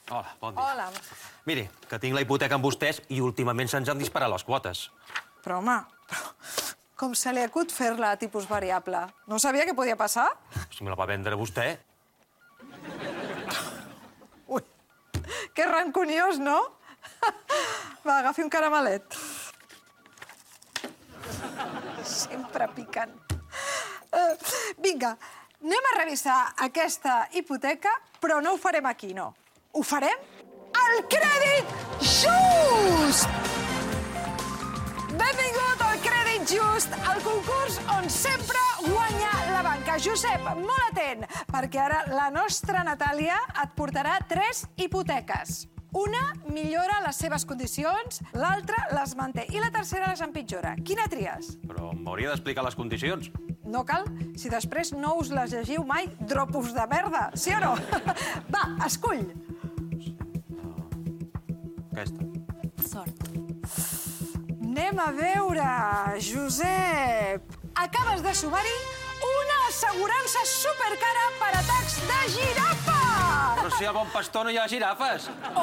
Hola, bon dia. Hola. Miri, que tinc la hipoteca amb vostès i últimament se'ns han disparat les quotes. Però, home, com se li acut fer-la a tipus variable? No sabia què podia passar? Si me la va vendre vostè... Ui, que rancuniós, no? Va, agafi un caramelet. Sempre picant. Vinga, anem a revisar aquesta hipoteca, però no ho farem aquí, no. Ho farem al Crèdit Just! Benvingut al Crèdit Just, el concurs on sempre guanya la banca. Josep, molt atent, perquè ara la nostra Natàlia et portarà 3 hipoteques. Una millora les seves condicions, l'altra les manté i la tercera les empitjora. Quina tries? Però m'hauria d'explicar les condicions. No cal, si després no us les llegiu mai, dropos de merda, sí o no? Va, escull. Aquesta. Sort. Anem a veure, Josep. Acabes de sumar-hi una assegurança supercara per atacs de girafa! Però si a Bon Pastor no hi ha girafes.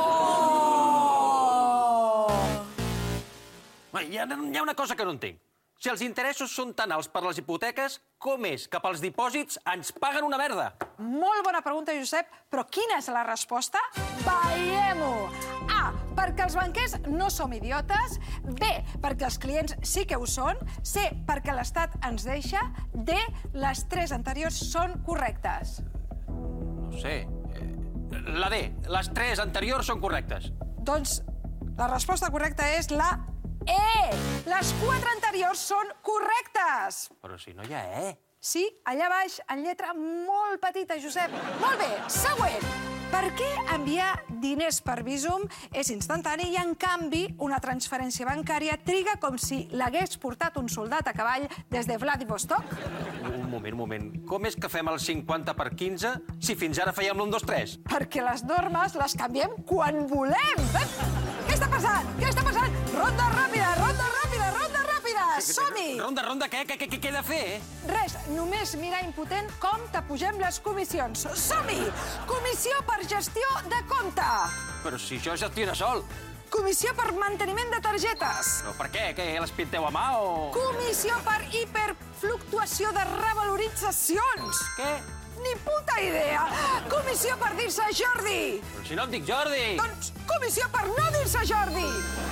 Oh! Hi ha una cosa que no entenc. Si els interessos són tan alts per les hipoteques, com és que pels dipòsits ens paguen una merda? Molt bona pregunta, Josep, però quina és la resposta? Veiem-ho! A, perquè els banquers no som idiotes. B, perquè els clients sí que ho són. C, perquè l'Estat ens deixa. D, les 3 anteriors són correctes. No sé. La D. Les 3 anteriors són correctes. Doncs la resposta correcta és la E! Les 4 anteriors són correctes! Però si no hi ha E. Sí, allà baix, en lletra molt petita, Josep. Molt bé, següent. Per què enviar diners per Bizum és instantani i, en canvi, una transferència bancària triga com si l'hagués portat un soldat a cavall des de Vladivostok? Un moment. Com és que fem el 50 per 15 si fins ara fèiem l'1, 2, 3? Perquè les normes les canviem quan volem. Què està passant? Ronda ràpida! Som-hi! Ronda, què he de fer? Res, només mirar impotent com t'apugem les comissions. Som-hi! Comissió per gestió de compte. Però si això gestiona sol. Comissió per manteniment de targetes. Però per què? Que les pinteu a mà o...? Comissió per hiperfluctuació de revaloritzacions. Què? Ni puta idea. Comissió per dir-se Jordi. Però si no em dic Jordi. Doncs comissió per no dir-se Jordi.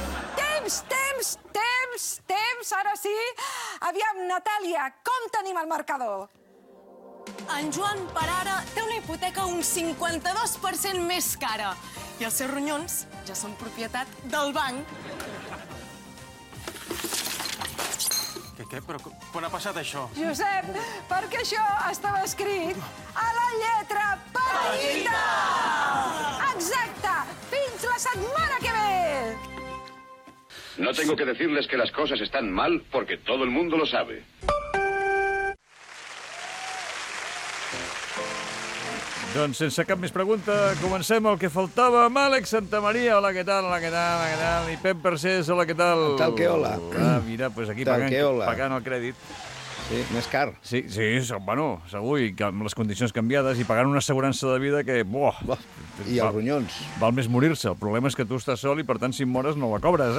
Temps, ara sí. Aviam, Natàlia, com tenim el marcador? En Joan, per ara, té una hipoteca un 52% més cara. I els seus ronyons ja són propietat del banc. Què? Però quan ha passat això? Josep, perquè això estava escrit a la lletra petita! Exacte! Fins la setmana que ve! No tengo que decirles que las cosas están mal porque todo el mundo lo sabe. Doncs sense cap més pregunta, comencem el que faltava amb Àlex Santamaria. Hola, què tal? I Pep Percés, hola, què tal? Tal que hola. Mira, doncs aquí Tal que hola. pagant el crèdit. Sí, més car. Sí, bueno, segur, i amb les condicions canviades, i pagant una assegurança de vida que, I els ronyons. val més morir-se. El problema és que tu estàs sol i, per tant, si em mores, no la cobres.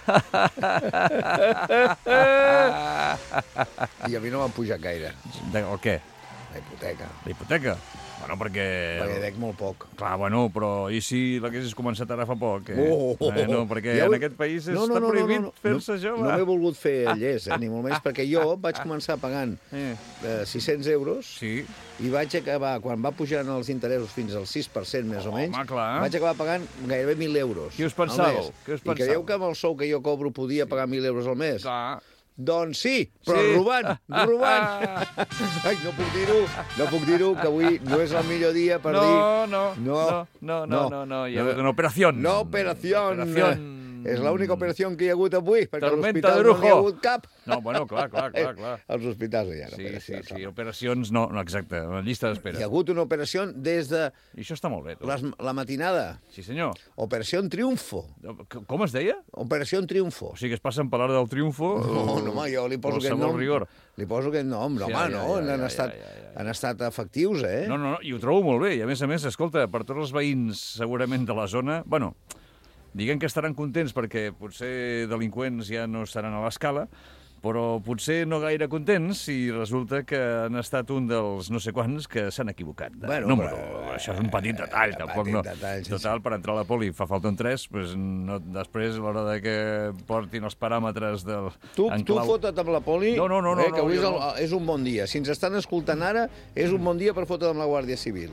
I a mi no m'han pujat gaire. O què? La hipoteca. La hipoteca? Bueno, perquè dec molt poc. Clar, bueno, però i si l'haguessis començat ara fa poc? Perquè Ja en aquest país està prohibit fer-se jove. No m'he volgut fer llest, ni molt menys, perquè jo vaig començar pagant 600 euros i vaig acabar, quan va pujant els interessos fins al 6% més o menys, vaig acabar pagant gairebé 1.000 euros. Qui us pensàveu? I creieu que amb el sou que jo cobro podia pagar 1.000 euros al mes? Clar. Doncs sí, però robant. Ai, no puc dir-ho, que avui no és el millor dia per dir... No. Hi ha una operació. No operació. És l'única operació que hi ha hagut avui, perquè a Tormenta l'hospital de no lujo. n'hi ha hagut cap. No, bueno, clar. Als hospitals hi ha Sí, operacions, no, exacte, una llista d'espera. Hi ha hagut una operació des de I això està molt bé, tu. la matinada. Sí, senyor. Operació Triunfo. Com es deia? Operació Triunfo. O sigui que es passen per l'hora del triomfo... No, home, jo li poso aquest nom. Rigor. Li poso aquest nom, Sí, home, no? Han estat efectius, eh? No, i ho trobo molt bé. I a més, escolta, per tots els veïns segurament de la zona... Bueno, diguem que estaran contents perquè potser delinqüents ja no estaran a l'escala, però potser no gaire contents si resulta que han estat un dels no sé quants que s'han equivocat. Bueno, això és un petit detall, tampoc no. Sí. Total, per entrar a la poli fa falta un 3, doncs no, després, a l'hora de que portin els paràmetres del... Tu fotut amb la poli, que avui és un bon dia. Si ens estan escoltant ara, és un bon dia per fotut amb la Guàrdia Civil.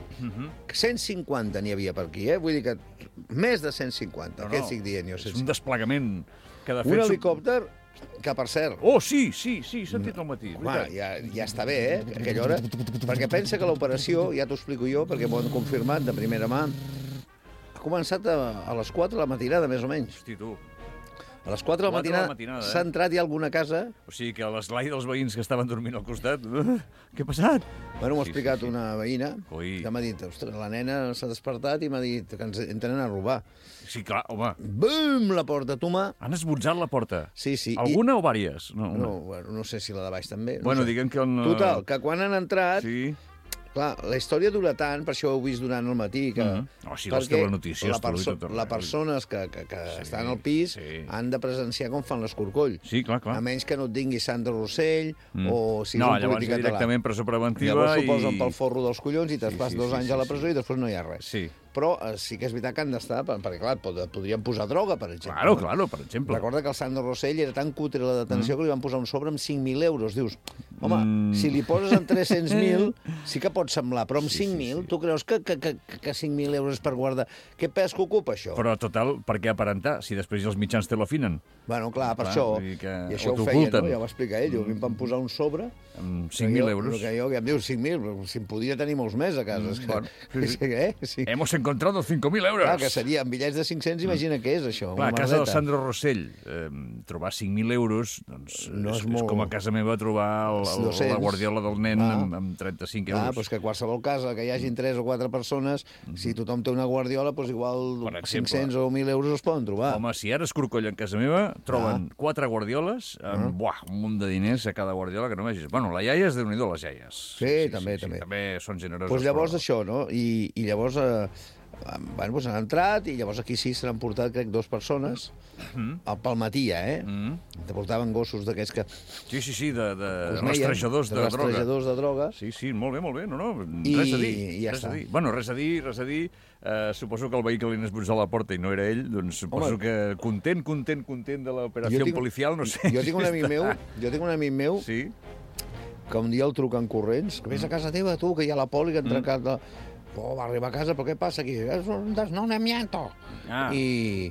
150 n'hi havia per aquí, Vull dir que més de 150, què estic dient jo? És un desplegament que de fet... Un helicòpter que, per cert... Oh, sí, he sentit al matí. Home, ja està bé, a aquella hora. Perquè pensa que l'operació, ja t'ho explico jo, perquè m'ho han confirmat de primera mà, ha començat a les 4 de la matinada, més o menys. Hosti, tu. A les 4 de la matinada s'ha entrat ja a alguna casa... O sigui que a l'esglai dels veïns que estaven dormint al costat... Què ha passat? Bueno, m'ho ha explicat una veïna, que m'ha dit, ostres, la nena s'ha despertat i m'ha dit que ens entren a robar. Sí, clar, home. Bum, la porta, toma. Han esbotzat la porta. Sí. Alguna o vàries? No sé si la de baix també. Bueno, diguem que... Total, que quan han entrat... Sí. Clar, la història dura tant, per això ho he vist durant el matí, que... Sí, les telenotícies... Les persones que estan al pis han de presenciar com fan l'escorcoll. Sí, clar. A menys que no et dingui Sandra Rossell o siguis un polític català. No, llavors directament presó preventiva i... Llavors s'ho posen pel forro dels collons i te'n fas 2 anys a la presó i després no hi ha res. Sí. Però sí que és veritat que han d'estar, perquè, clar, podrien posar droga, per exemple. Claro, per exemple. Recorda que el Sandro Rossell era tan cutre la detenció que li van posar un sobre amb 5.000 euros. Dius, home, si li poses amb 300.000, sí que pot semblar, però amb 5.000, tu creus que 5.000 euros per guardar... Què pes que ocupa, això? Però, total, per què aparentar, si després els mitjans te l'afinen? Bueno, clar, per això. I això ho feia, no? Ja ho va explicar ell. A mi em van posar un sobre... Amb 5.000 euros. Que em diu 5.000, si em podia tenir molts més a casa. Sí. Hemos encontrado 5.000 euros. Clar, que seria amb bitllets de 500, imagina què és això. Clar, a casa del Sandro Rossell, trobar 5.000 euros, doncs és com a casa meva trobar la guardiola del nen amb 35 euros. Clar, doncs que qualsevol casa que hi hagin 3 o 4 persones, si tothom té una guardiola, doncs igual 500 o 1.000 euros es poden trobar. Home, si ara escorcoll en casa meva, troben 4 guardioles amb un munt de diners a cada guardiola que no vegis. Bueno, la iaia és Déu-n'hi-do, les iaies. Sí, també. També són generoses. Doncs llavors això, no? I llavors... Bueno, han entrat i llavors aquí sí se n'han portat, crec, 2 persones pel matí, Te portaven gossos d'aquests que... Sí, de rastrejadors de droga. Rastrejadors de droga. Sí, molt bé, no, res a dir. I ja està. Bueno, res a dir. Suposo que el veí que li han esbotzat la porta i no era ell, doncs suposo que content de l'operació policial, no sé. Jo tinc un amic meu que un dia el truquen corrents, que vés a casa teva, tu, que hi ha la poli que ha trencat... va arribar a casa, però què passa aquí? És un desnonamiento. I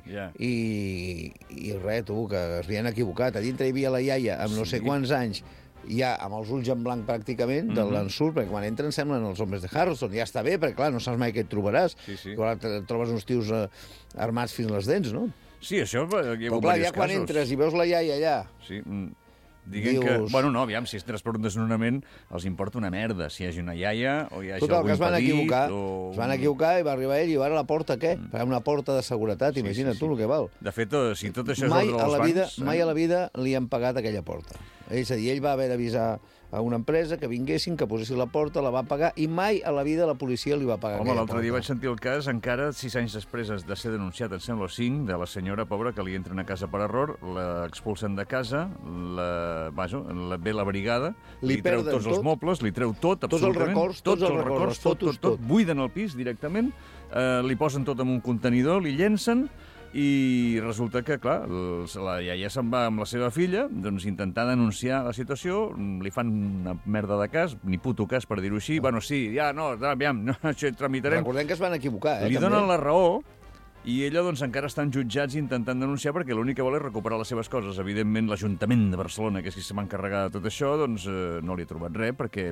res, tu, que es havien equivocat. A dintre hi havia la iaia amb no sé quants anys, ja amb els ulls en blanc pràcticament, de l'ensurt, perquè quan entren semblen els homes de Harrelson. Ja està bé, perquè clar, no saps mai què et trobaràs. Quan trobes uns tios armats fins les dents, no? Sí, això hi ha hagut diversos casos. Però clar, ja quan entres i veus la iaia allà... Sí, diguem que... Bueno, no, aviam, si entres per un desnonament, els importa una merda si hi hagi una iaia o hi hagi algú impedit... Es van equivocar i va arribar ell i va a la porta, què? Una porta de seguretat, imagina't tu el que val. De fet, si tot això és ordre dels bancs... Mai a la vida li han pagat aquella porta. És a dir, ell va haver d'avisar a una empresa que vinguessin, que posessin la porta, la va pagar, i mai a la vida la policia li va pagar aquella porta. L'altre dia vaig sentir el cas, encara 6 anys després de ser denunciat, em sembla 5, de la senyora pobra que li entren a casa per error, l'expulsen de casa, ve la brigada, li treu tots els mobles, li treu tot, absolutament. Tots els records, tot. Buiden el pis directament, li posen tot en un contenidor, li llencen, i resulta que, clar, la iaia se'n va amb la seva filla, doncs intentar denunciar la situació, li fan una merda de cas, ni puto cas per dir-ho així, bueno, sí, ja, no, aviam, no, això tramitarem. Recordem que es van equivocar, Li donen la raó, i ella doncs, encara estan jutjats intentant denunciar perquè l'únic que vol és recuperar les seves coses. Evidentment, l'Ajuntament de Barcelona, que és qui se va encarregar de tot això, doncs no li ha trobat res, perquè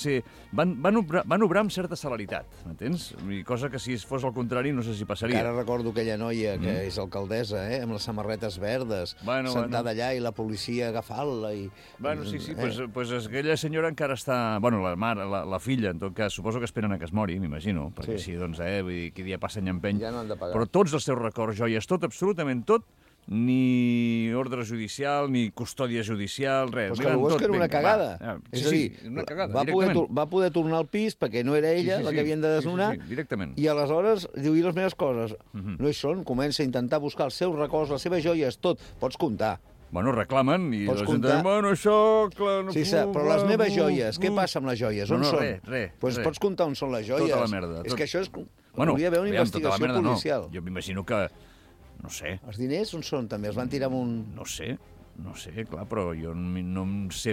van obrar amb certa celeritat, m'entens? Cosa que si fos al contrari no sé si passaria. Encara recordo aquella noia que és alcaldessa, amb les samarretes verdes, sentada allà i la policia agafant-la. Bueno, sí, pues aquella senyora encara està... Bueno, la mare, la filla, en tot cas, suposo que esperen que es mori, m'imagino, perquè sí, doncs, vull dir, qui dia passa any empeny. Ja no han de pagar. Però tots els seus records, joies, tot, absolutament tot, ni ordre judicial, ni custòdia judicial, res. Però és que potser que era una cagada. És a dir, una cagada, va poder tornar al pis perquè no era ella la que havien de desnonar, directament. I aleshores diu, i les meves coses? No hi són, comença a intentar buscar els seus records, les seves joies, tot. Pots comptar. Bueno, reclamen i la gent diu, bueno, això, clar, no puc... Sí, però les meves joies, què passa amb les joies? On són? Res. Doncs pots comptar on són les joies. Tota la merda. És que això és... Hauria d'haver una investigació policial. Jo m'imagino que... No sé. Els diners on són, també? Els van tirar amb un... No sé, clar, però jo no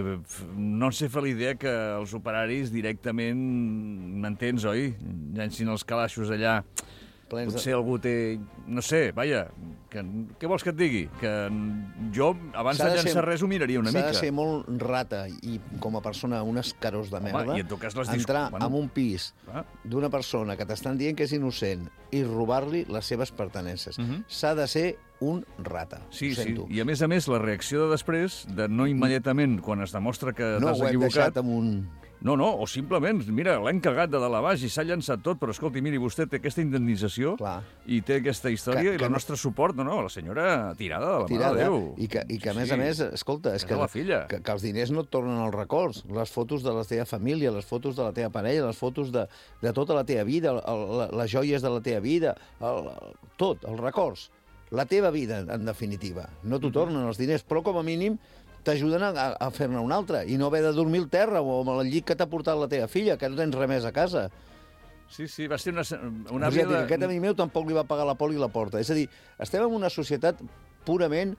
sé fer la idea que els operaris directament, m'entens, oi? Llancin els calaixos allà... Potser algú té... No sé, vaja, què vols que et digui? Que jo, abans de llançar res, ho miraria una mica. S'ha de ser molt rata i, com a persona, un escarós de merda, entrar en un pis d'una persona que t'estan dient que és innocent i robar-li les seves pertenences. S'ha de ser un rata. Sí, i a més, la reacció de després, de no immediatament, quan es demostra que t'has equivocat... No, ho hem deixat amb un... No, o simplement, mira, l'hem cagat de dalt a baix i s'ha llançat tot, però escolti, miri, vostè té aquesta indemnització i té aquesta història i el nostre suport, la senyora tirada de la mà de Déu. I que, a més, escolta, és que els diners no et tornen als records. Les fotos de la teva família, les fotos de la teva parella, les fotos de tota la teva vida, les joies de la teva vida, tot, els records. La teva vida, en definitiva. No t'ho tornen els diners, però com a mínim t'ajuden a fer-ne una altra i no haver de dormir al terra o amb el llit que t'ha portat la teva filla, que no tens res més a casa. Sí, va ser una vida... Aquest amic meu tampoc li va pagar la poli i la porta. És a dir, estem en una societat purament...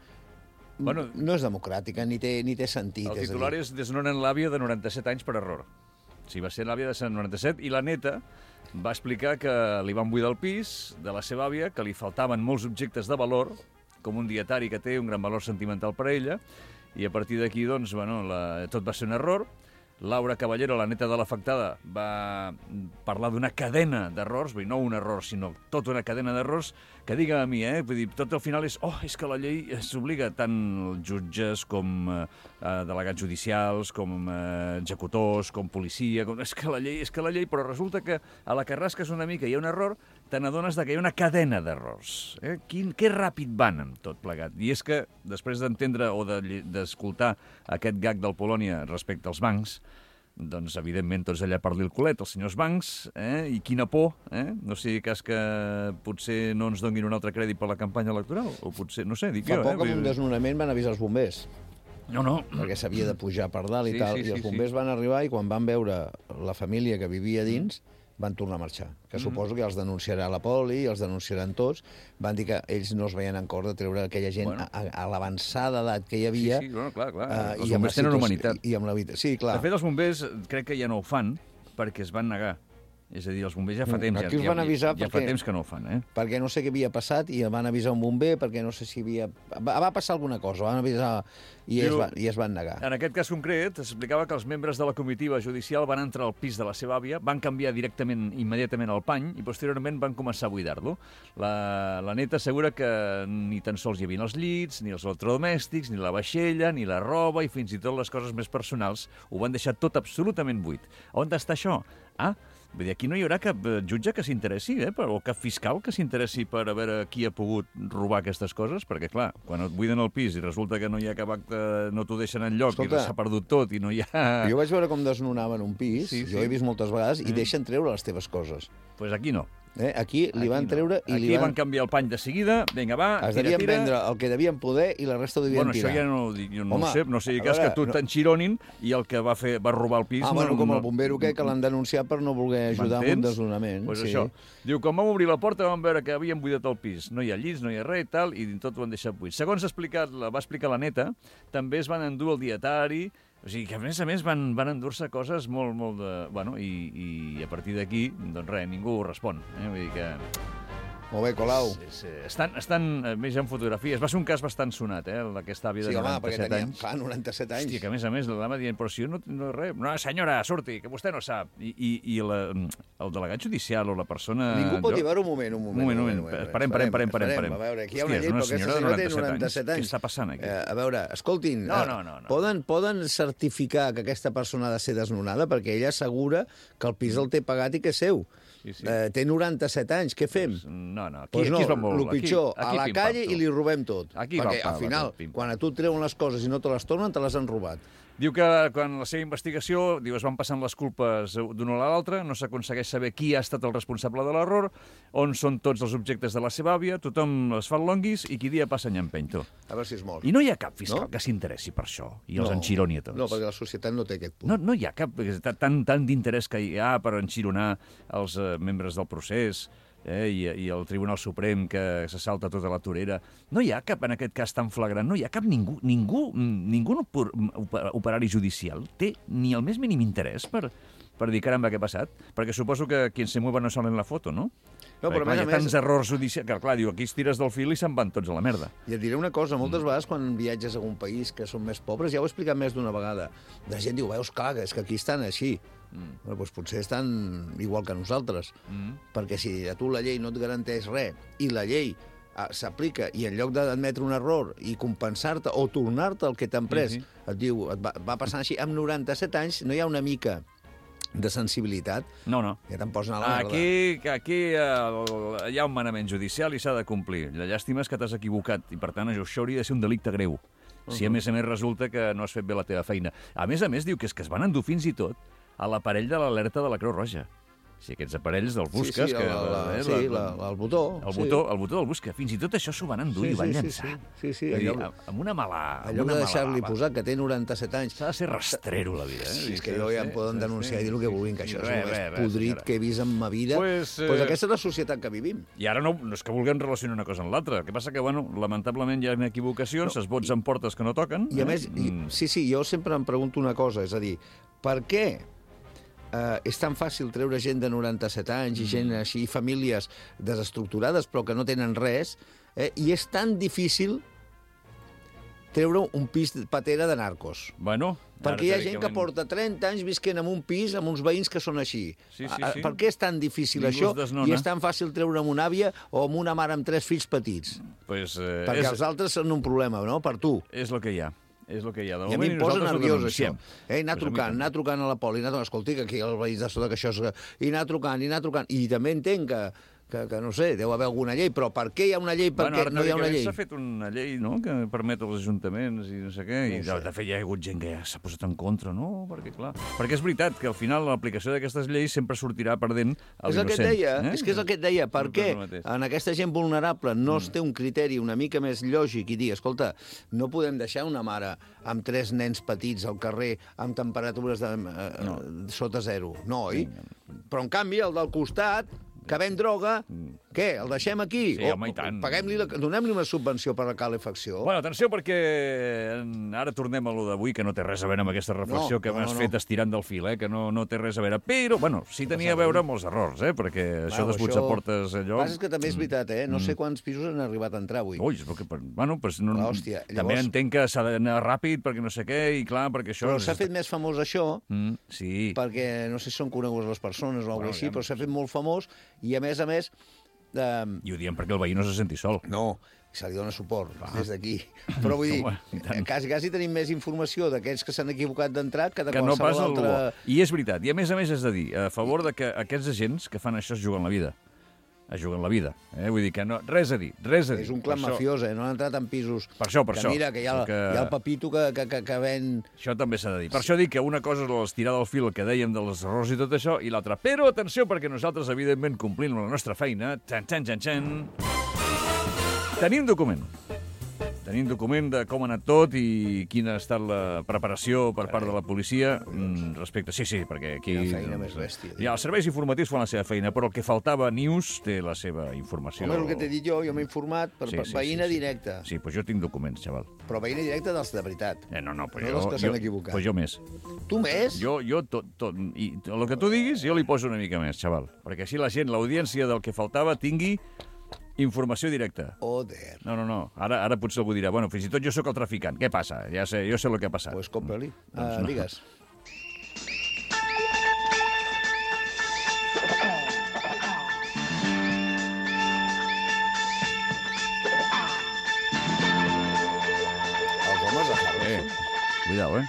No és democràtica, ni té sentit. El titular és desnonen l'àvia de 97 anys per error. Sí, va ser l'àvia de 97 i la neta va explicar que li van buidar el pis de la seva àvia, que li faltaven molts objectes de valor, com un dietari que té un gran valor sentimental per a ella, i a partir d'aquí, doncs, tot va ser un error. Laura Caballero, la neta de l'afectada, va parlar d'una cadena d'errors, no un error, sinó tota una cadena d'errors, que diga a mi, vull dir, tot al final és que la llei s'obliga tant els jutges com delegats judicials, com executors, com policia, és que la llei, però resulta que a la que rasques una mica hi ha un error, te n'adones que hi ha una cadena d'errors. Que ràpid van amb tot plegat. I és que, després d'entendre o d'escoltar aquest gag del Polònia respecte als bancs, doncs, evidentment, tots allà per el culet, els senyors bancs, i quina por, no sigui cas que potser no ens donin un altre crèdit per la campanya electoral, o potser, no sé, dic jo. Fa poc, amb un desnonament, van avisar els bombers. No. Perquè s'havia de pujar per dalt i tal, i els bombers van arribar i quan van veure la família que vivia dins, van tornar a marxar, que suposo que els denunciarà la poli, els denunciaran tots. Van dir que ells no es veien en cor de treure aquella gent a l'avançada edat que hi havia. Sí, clar. Els bombers tenen humanitat. Sí, clar. De fet, els bombers crec que ja no ho fan perquè es van negar. És a dir, els bombers ja fa temps, aquí us van avisar ja fa temps que no ho fan, perquè no sé què havia passat i van avisar un bomber perquè no sé si havia... Va passar alguna cosa, van avisar i es van negar. En aquest cas concret, s'explicava que els membres de la comitiva judicial van entrar al pis de la seva àvia, van canviar immediatament el pany i posteriorment van començar a buidar-lo. La neta assegura que ni tan sols hi havia els llits, ni els electrodomèstics, ni la vaixella, ni la roba i fins i tot les coses més personals. Ho van deixar tot absolutament buit. On està això? Vull dir, aquí no hi haurà cap jutge que s'interessi, o cap fiscal que s'interessi per a veure qui ha pogut robar aquestes coses, perquè, clar, quan et buiden el pis i resulta que no hi ha cap acte, no t'ho deixen enlloc i s'ha perdut tot i no hi ha... Jo vaig veure com desnonaven un pis, jo he vist moltes vegades, i deixen treure les teves coses. Doncs aquí no. Aquí li van treure i li van canviar el pany de seguida, vinga, va, es devien vendre el que devien poder i la resta ho devien tirar. Això ja no ho dic, jo no ho sé, no sigui cas que tu t'enxironin i el que va robar el pis... Com el bombero que l'han denunciat per no voler ajudar amb un desnonament. Doncs això. Diu, quan vam obrir la porta vam veure que havien buidat el pis. No hi ha llits, no hi ha res i tal, i tot ho han deixat buit. Segons va explicar la neta, també es van endur el dietari. O sigui que, a més, van endur-se coses molt de... Bueno, i a partir d'aquí, doncs res, ningú ho respon. Vull dir que... Molt bé, Colau. Estan més en fotografies. Va ser un cas bastant sonat, d'aquesta àvia de 97 anys. Clar, 97 anys. Hòstia, que a més l'anava dient, però si jo no res... No, senyora, surti, que vostè no sap. I el delegat judicial o la persona... Ningú pot dir, un moment. Parem. A veure, aquí hi ha una llei, però aquesta senyora té 97 anys. Què està passant aquí? A veure, escoltin, poden certificar que aquesta persona ha de ser desnonada perquè ella assegura que el pis el té pagat i que és seu. Té 97 anys, què fem? No, aquí es va molt. El pitjor, a la calle i li robem tot. Perquè al final, quan a tu et treuen les coses i no te les tornen, te les han robat. Diu que quan la seva investigació es van passant les culpes d'una a l'altra, no s'aconsegueix saber qui ha estat el responsable de l'error, on són tots els objectes de la seva àvia, tothom es fa el longuis i qui dia passa any empeny, tu. A veure si és molt. I no hi ha cap fiscal que s'interessi per això, i els enxironi a tots. No, perquè la societat no té aquest punt. No hi ha cap tant d'interès que hi ha per enxironar els membres del procés, i el Tribunal Suprem que se salta tota la torera. No hi ha cap, en aquest cas tan flagrant, no hi ha cap ningú operari judicial té ni el més mínim interès per dir, caramba, què ha passat? Perquè suposo que qui se mueva no sale en la foto, no? No, però hi ha tants errors judicials que, clar, diu, aquí es tires del fil i se'n van tots a la merda. I et diré una cosa, moltes vegades quan viatges a algun país que són més pobres, ja ho he explicat més d'una vegada, la gent diu, veus, clar, és que aquí estan així. Bueno, doncs potser estan igual que nosaltres, perquè si a tu la llei no et garanteix res i la llei s'aplica i en lloc d'admetre un error i compensar-te o tornar-te el que t'han pres, et diu, va passant així, amb 97 anys no hi ha una mica de sensibilitat, no. Ja te'n posen a la merda. Aquí hi ha un manament judicial i s'ha de complir. La llàstima és que t'has equivocat i, per tant, això hauria de ser un delicte greu. Si a més resulta que no has fet bé la teva feina. A més, diu que és que es van endur fins i tot a l'aparell de l'alerta de la Creu Roja. Sí, aquests aparells del busques... el botó. El botó del busca. Fins i tot això s'ho van endur i van llançar. Sí. Amb una mala... En lloc de deixar-li posar que té 97 anys... S'ha de ser rastrero, la vida. Sí, és que jo ja em poden denunciar i dir el que vulguin, que això és el més podrit que he vist en ma vida. Doncs aquesta és la societat que vivim. I ara no és que vulguem relacionar una cosa amb l'altra. El que passa que, lamentablement hi ha equivocacions, es vots en portes que no toquen... I a més, jo sempre em pregunto una cosa, és a dir, per què és tan fàcil treure gent de 97 anys i gent així, famílies desestructurades però que no tenen res, i és tan difícil treure un pis de patera de narcos. Bueno, perquè hi ha gent que porta 30 anys visquent en un pis amb uns veïns que són així. Sí. Per què és tan difícil això i és tan fàcil treure amb una àvia o amb una mare amb 3 fills petits? Perquè els altres són un problema, no?, per tu. És el que hi ha. És el que hi ha. I a mi em posa nerviós, això. Anar trucant a la poli, escolti, que aquí els veïns de sota, que això és... I anar trucant. I també entenc que no sé, deu haver alguna llei, però per què hi ha una llei, per què no hi ha una llei? S'ha fet una llei, no?, que permet als ajuntaments i no sé què, i de fet hi ha hagut gent que ja s'ha posat en contra, no? Perquè és veritat que al final l'aplicació d'aquestes lleis sempre sortirà perdent l'innocent. És que és el que et deia, per què en aquesta gent vulnerable no es té un criteri una mica més lògic i dir, escolta, no podem deixar una mare amb 3 nens petits al carrer amb temperatures sota 0, no, oi? Però en canvi el del costat que ven droga, què? El deixem aquí? Sí, home, i tant. Donem-li una subvenció per la calefacció? Bueno, atenció, perquè ara tornem a lo d'avui, que no té res a veure amb aquesta reflexió que m'has fet estirant del fil, que no té res a veure. Però, bueno, sí tenia a veure amb els errors, perquè això desbutjar portes allò... El que passa és que també és veritat, no sé quants pisos han arribat a entrar avui. Ui, bueno, també entenc que s'ha d'anar ràpid, perquè no sé què, i clar, perquè això... Però s'ha fet més famós això, perquè no sé si són conegudes les persones o alguna cosa així, però s'ha fet molt famós, i a més... I ho diem perquè el veí no se senti sol. No, se li dona suport des d'aquí. Però vull dir, quasi tenim més informació d'aquests que s'han equivocat d'entrar que de qualsevol altre... I és veritat. I a més és de dir, a favor de que aquests agents que fan això es juguen la vida. Vull dir que no, res a dir. És un clan mafiós, no han entrat en pisos... Per això. Mira, que hi ha el Pepito que ven... Això també s'ha de dir. Per això dic que una cosa és l'estirar del fil, el que dèiem dels errors i tot això, i l'altra. Però atenció, perquè nosaltres, evidentment, complint la nostra feina, tenim document. Tenim document de com ha anat tot i quina ha estat la preparació per part de la policia respecte... Sí, perquè aquí... Quina feina més bèstia. Ja, els serveis informatius fan la seva feina, però el que faltava, News, té la seva informació. Home, és el que t'he dit jo m'he informat per veïna directa. Sí, doncs jo tinc documents, xaval. Però veïna directa dels de veritat. No, però no dels que s'han equivocat. Doncs jo més. Tu més? Jo tot. I el que tu diguis, jo li poso una mica més, xaval. Perquè així la gent, l'audiència del que faltava, tingui Informació directa. Joder. No. Ara potser algú dirà, bueno, fins i tot jo sóc el traficant. Què passa? Jo sé el que ha passat. Pues compra-li. Digues. Els homes de Harrison. Cuidao.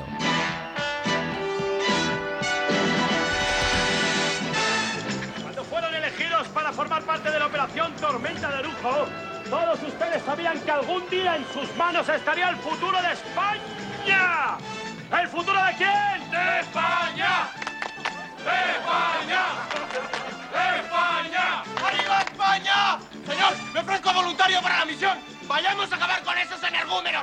Para formar parte de la operación Tormenta de Lujo, todos ustedes sabían que algún día en sus manos estaría el futuro de España. ¿El futuro de quién? ¡De España! ¡De España! ¡De España! ¡Arriba España! Señor, me ofrezco voluntario para la misión. Vayamos a acabar con esos energúmenos.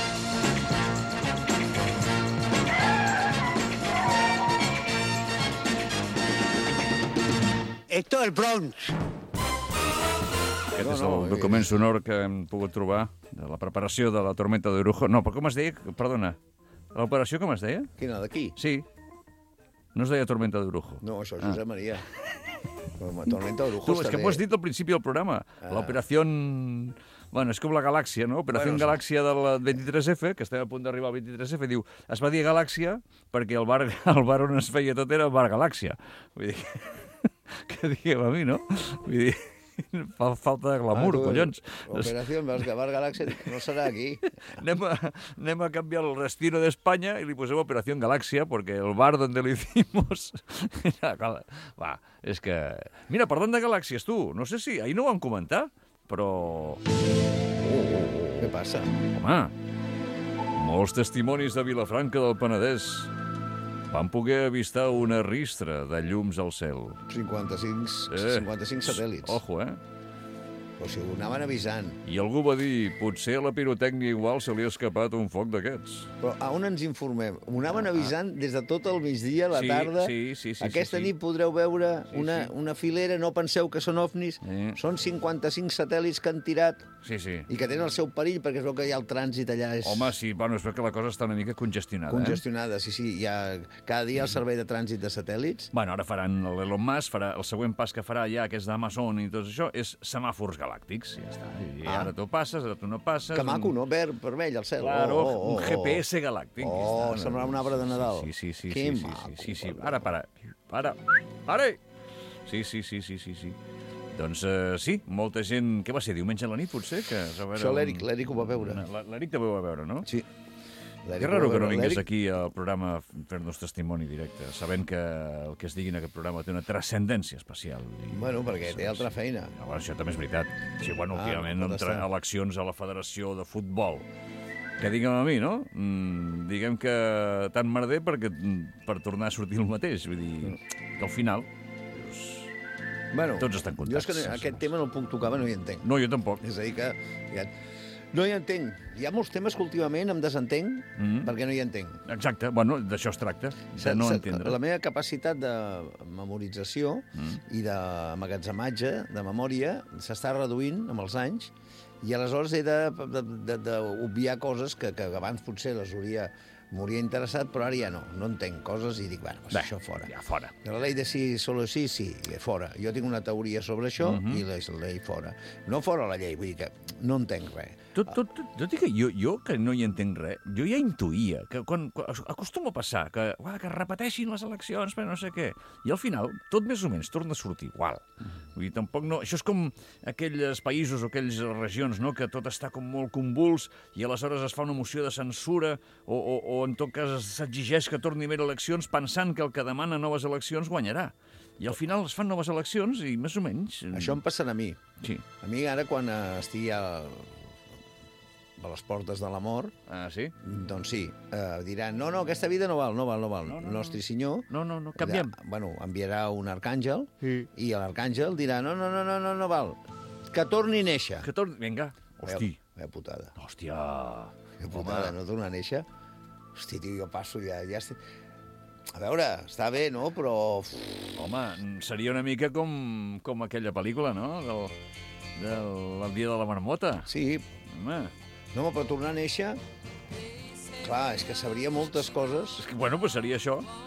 Esto el Bronx. Aquest és el document sonor que hem pogut trobar de la preparació de la Tormenta de Brujo. No, però com es deia? Perdona. L'operació com es deia? Quina, d'aquí? Sí. No es deia Tormenta de Brujo. No, això és Josep Maria. Tormenta de Brujo tu, és que m'ho has dit al principi del programa. L'operació... Bueno, és com la galàxia, no? Operació Galàxia del 23F, que estem a punt d'arribar al 23F, diu, es va dir Galàxia perquè el bar on es feia tot era el bar Galàxia. Vull dir... que digueu a mi, no? Vull dir, falta de glamour, collons. Operació Bar Galàxia no serà aquí. Anem a canviar el destino d'Espanya i li posem Operació Galàxia, perquè el bar donde lo hicimos... Va, és que... Mira, parlant de galàxies, tu, no sé si... Ahir no ho vam comentar, però... Què passa? Home, molts testimonis de Vilafranca del Penedès van poder avistar una ristra de llums al cel. 55 satèl·lits. Ojo, O sigui, ho anaven avisant. I algú va dir, potser a la pirotècnia igual se li ha escapat un foc d'aquests. Però a on ens informem? Ho anaven avisant des de tot el migdia, la tarda. Sí. Aquesta nit podreu veure una filera, no penseu que són ovnis. Són 55 satèl·lits que han tirat i que tenen el seu perill, perquè es veu que hi ha el trànsit allà. Home, sí, bueno, es veu que la cosa està una mica congestionada. Congestionada, sí. Hi ha cada dia el servei de trànsit de satèl·lits. Bueno, ara faran l'Elon Musk, el següent pas que farà ja, que és d'Amazon i tot això, és semàfors galàctics, ja està. I ara tu passes, ara tu no passes... Que maco, no? Verd, vermell, al cel. Claro, un GPS galàctic. Semblava un arbre de Nadal. Sí. Que maco. Sí. Para. Sí. Doncs sí, molta gent... Què va ser, diumenge a la nit, potser? Això l'Eric ho va veure. L'Eric també ho va veure, no? Sí. Que raro que no vingués aquí al programa a fer-nos testimoni directe, sabent que el que es digui en aquest programa té una transcendència especial. Bueno, perquè té altra feina. Això també és veritat. Sí, bueno, últimament entre eleccions a la Federació de Futbol. Que diguem a mi, no? Diguem que tant merder per tornar a sortir el mateix. Vull dir, que al final... tots estan contents. Jo és que aquest tema no el puc tocar, no hi entenc. No, jo tampoc. És a dir que... No hi entenc. Hi ha molts temes que últimament em desentenc perquè no hi entenc. Exacte. Bueno, d'això es tracta, de no entendre. La meva capacitat de memorització i d'emmagatzematge, de memòria, s'està reduint amb els anys i aleshores he d'obviar coses que abans potser m'hauria interessat, però ara ja no entenc coses i dic, bueno, això fora. Ja, fora. La llei de sí, solo sí, fora. Jo tinc una teoria sobre això i la llei fora. No fora la llei, vull dir que no entenc res. Tot i que jo que no hi entenc res, jo ja intuïa que quan acostuma a passar que repeteixin les eleccions per no sé què, i al final tot més o menys torna a sortir igual. Vull dir, tampoc no... Això és com aquells països o aquelles regions, no?, que tot està com molt convuls i aleshores es fa una moció de censura o en tot cas s'exigeix que torni a haver eleccions pensant que el que demana noves eleccions guanyarà. I al final es fan noves eleccions i més o menys... Això em passarà a mi. Sí. A mi ara quan estigui a les portes de la mort... Sí? Doncs sí, diran, no, aquesta vida no val. Nostre senyor... No, canviem. Bueno, enviarà un arcàngel i l'arcàngel dirà, no val, que torni a néixer. Vinga. Hosti. Vaya putada. Hòstia. Vaya putada, no torna a néixer. Hosti, tio, jo passo ja estic... A veure, està bé, no? Però... Home, seria una mica com aquella pel·lícula, no? Del dia de la marmota. Sí. Home. No, però tornar a néixer... Clar, és que sabria moltes coses. És que, bueno, pues seria això.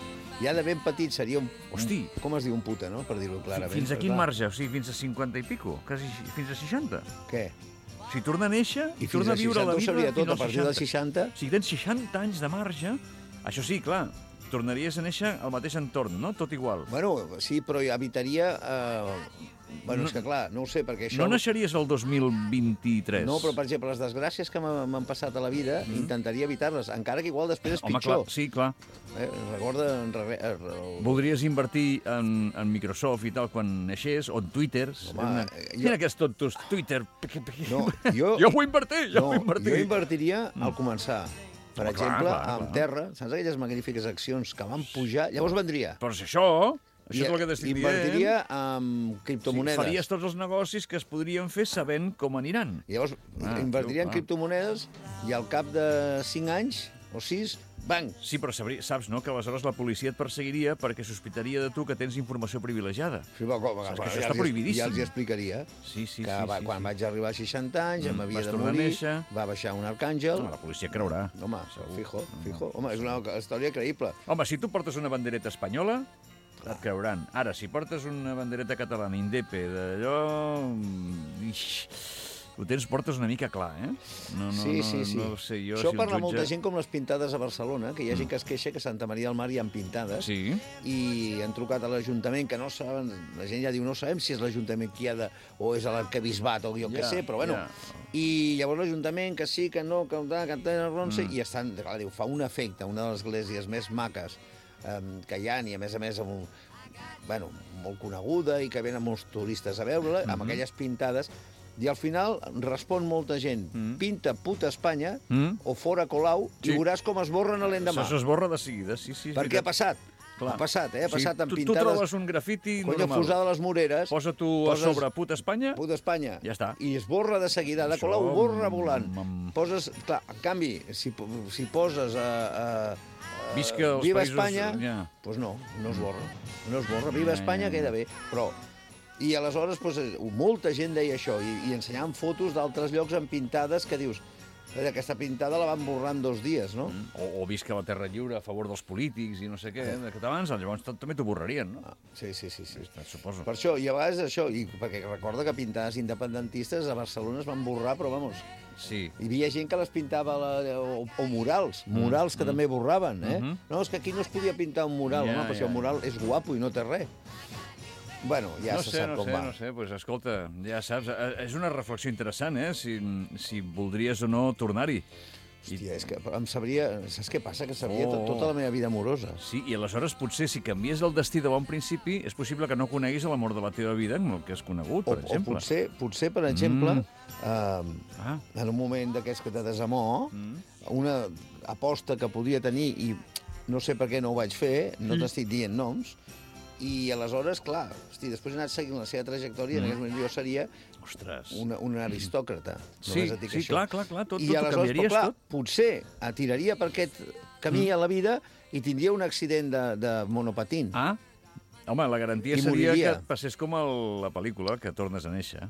Ja de ben petit seria un... Hosti! Com es diu un puta, no?, per dir-ho clarament. Fins a quin marge? O sigui, fins a 50 i pico? Quasi fins a 60? Què? Si torna a néixer i torna a viure la vida... I fins a 60 ho sabria tot, a partir dels 60... Si tens 60 anys de marge, això sí, clar, tornaries a néixer al mateix entorn, no? Tot igual. Bueno, sí, però evitaria... Bueno, és que clar, no ho sé, perquè això... No naixeries el 2023? No, però, per exemple, les desgràcies que m'han passat a la vida, intentaria evitar-les, encara que igual després és pitjor. Clar, sí, clar. Recorda... Voldries invertir en Microsoft i tal quan naixés, o en Twitter? Home, mira aquests tontos, Twitter... No, jo vull invertir, jo invertiria al començar. Per exemple, amb terra, saps aquelles magnífiques accions que van pujar? Llavors vendria. Però és això... Això és el que t'estic dient. Invertiria en criptomonedes. Faries tots els negocis que es podrien fer sabent com aniran. Llavors, invertiria en criptomonedes i al cap de 5 anys o 6, bang! Sí, però saps, no?, que aleshores la policia et perseguiria perquè sospitaria de tu que tens informació privilegiada. Sí, però això està prohibidíssim. Ja els explicaria que quan vaig arribar a 60 anys m'havia de morir, va baixar un arcàngel... La policia creurà. Home, fijo. Home, és una història creïble. Home, si tu portes una bandereta espanyola, et creuran. Ara, si portes una bandereta catalana, indepe, d'allò... Ho portes una mica clar, eh? Sí. No sé jo això si parla molta gent com les pintades a Barcelona, que hi ha gent que es queixa que a Santa Maria del Mar hi ha pintades, i han trucat a l'Ajuntament, que no saben, la gent ja diu, no sabem si és l'Ajuntament qui ha de... o és l'arquebisbat, o jo què sé, però bueno... I llavors l'Ajuntament, que sí, que no, que tenen ronça, i estan... Clar, diu, fa un efecte, una de les esglésies més maques que hi ha, i a més molt coneguda, i que venen molts turistes a veure-la, amb aquelles pintades... I al final respon molta gent. Pinta puta Espanya o fora Colau i veuràs com es borren l'endemà. Això s'esborra de seguida, sí. Perquè ha passat. Ha passat amb pintades... Tu trobes un grafiti normal. Fusada a les Moreres... Posa-t'ho a sobre puta Espanya... Puta Espanya. Ja està. I es borra de seguida. De Colau borra volant. Poses... Clar, en canvi, si poses Viva Espanya, doncs no es borra. No es borra. Viva Espanya queda bé, però... I aleshores molta gent deia això i ensenyaven fotos d'altres llocs amb pintades que dius, aquesta pintada la van borrar en 2 dies, no? O visca la terra lliure a favor dels polítics i no sé què, de catalans, llavors també t'ho borrarien, no? Sí. Suposo. Per això, i a vegades això, perquè recorda que pintades independentistes a Barcelona es van borrar, però vamos... Sí. Hi havia gent que les pintava o murals que també borraven, eh? No, és que aquí no es podia pintar un mural, home, però si el mural és guapo i no té res. Bueno, ja se sap com va. No sé, doncs escolta, ja saps, és una reflexió interessant, si voldries o no tornar-hi. Hòstia, és que em sabria... Saps què passa? Que sabria tota la meva vida amorosa. Sí, i aleshores potser si canvies el destí de bon principi és possible que no coneguis l'amor de la teva vida amb el que has conegut, per exemple. O potser, per exemple, en un moment d'aquests que de desamor, una aposta que podia tenir i no sé per què no ho vaig fer, no t'estic dient noms, i aleshores, clar, després he anat seguint la seva trajectòria i en aquest moment jo seria un aristòcrata. Sí, clar, tot ho canviaries tot. Potser atiraria per aquest camí a la vida i tindria un accident de monopatín. Home, la garantia seria que et passés com a la pel·lícula, que tornes a néixer.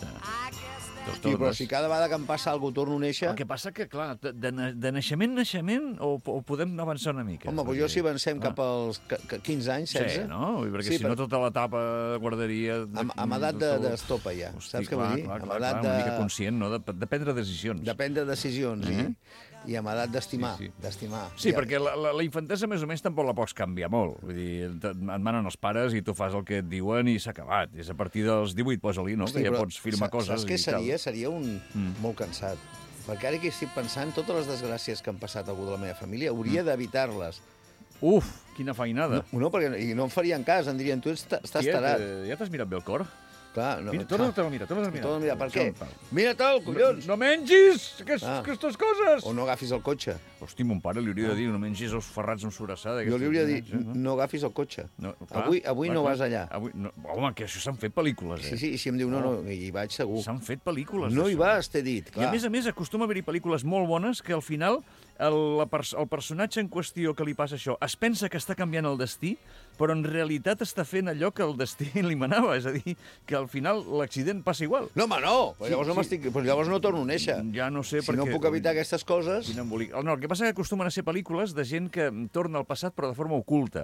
Sí, però si cada vegada que em passa alguna cosa torno a néixer... El que passa que, clar, de naixement o podem avançar una mica? Home, però jo si avancem cap als 15 anys, 16... Sí, no? Perquè si no tota l'etapa de guarderia... Amb edat d'estopa ja, saps què vull dir? Amb edat una mica conscient, no? De prendre decisions. De prendre decisions, i amb edat d'estimar. Sí, perquè la infantesa més o menys tampoc la pots canviar molt. Vull dir, et manen els pares i tu fas el que et diuen i s'ha acabat. És a partir dels 18, posa-li, no? Que ja pots firmar coses. Saps què seria? Seria molt cansat. Perquè ara que estic pensant, totes les desgràcies que han passat a algú de la meva família, hauria d'evitar-les. Uf, quina feinada. No, perquè no em farien cas, em dirien, tu estàs tarat. Ja t'has mirat bé el cor? Clar, no. Torna-te'l a mirar. Per què? Mira-te'l, collons! No mengis aquestes coses! O no agafis el cotxe. Hosti, mon pare li hauria de dir, no mengis els ferrats amb sobrassada. Jo li hauria de dir, no agafis el cotxe. Avui no vas allà. Home, que això s'han fet pel·lícules, eh? Sí, i si em diu, no, hi vaig segur. S'han fet pel·lícules. No hi vas, t'he dit, clar. I a més acostuma a haver-hi pel·lícules molt bones que al final el personatge en qüestió que li passa això es pensa que està canviant el destí, però en realitat està fent allò que el destí li manava, és a dir, que al final l'accident passa igual. No, home, no! Llavors no torno a néixer. Ja no sé perquè... Si no puc evitar aquestes coses... No, el que passa és que acostumen a ser pel·lícules de gent que torna al passat però de forma oculta.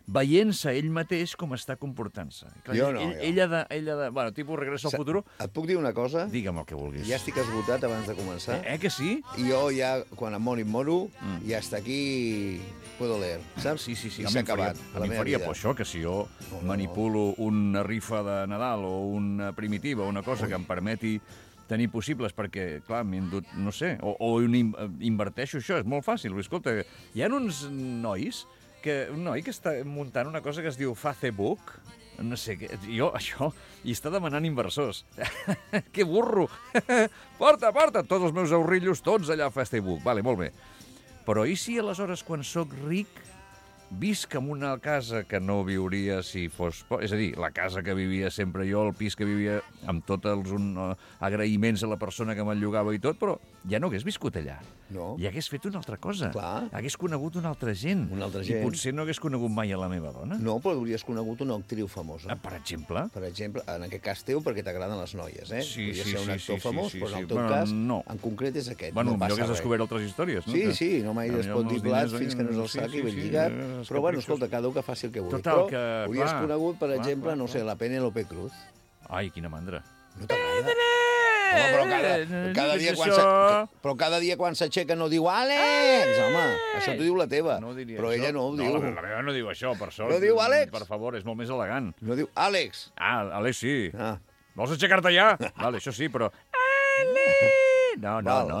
veient-se ell mateix com està comportant-se. Jo no, ell ha de... Bueno, tipus Regreso al futuro. Et puc dir una cosa? Digue'm el que vulguis. Ja estic esgotat abans de començar. Que sí? I jo ja, quan em moro, ja està aquí... Puedo leer, saps? Sí. I s'ha acabat. A mi em faria por això, que si jo manipulo una rifa de Nadal o una primitiva o una cosa que em permeti tenir possibles, perquè, clar, m'he endut, no sé, o inverteixo això, és molt fàcil. Escolta, hi ha uns nois, un noi que està muntant una cosa que es diu Facebook, no sé, jo, això, i està demanant inversors. Que burro! Porta, tots els meus ahorrillos, tots allà a Facebook. Vale, molt bé. Però i si aleshores, quan sóc ric, visc en una casa que no viuria si fos... És a dir, la casa que vivia sempre jo, el pis que vivia amb tots els agraïments a la persona que me'l llogava i tot, però ja no hagués viscut allà. No. I hagués fet una altra cosa. Clar. Hagués conegut una altra gent. Una altra gent. I potser no hagués conegut mai a la meva dona. No, però hauries conegut una actriu famosa. Per exemple? Per exemple, en aquest cas teu, perquè t'agraden les noies, eh? Sí, podria ser un actor famós, però en el teu bueno, cas, no. en concret és aquest. Bueno, no passa millor hagués res. descobert altres històries, no? Sí, no mai es pot dir blat fins que no és el sac i ben lligat. Però, bueno, escolta, cada un que faci el que vulgui. Total, però hauries conegut, per exemple, no sé, la Penélope Cruz. Ai, quina mandra. No t'agrada? Home, però cada dia quan s'aixeca no diu Àlex! Home, això t'ho diu la teva. Però ella no ho diu. No, la meva no diu això, per sort. No diu Àlex? Per favor, és molt més elegant. No diu Àlex. Àlex sí. Vols aixecar-te ja? Vale, això sí, però... Àlex! No.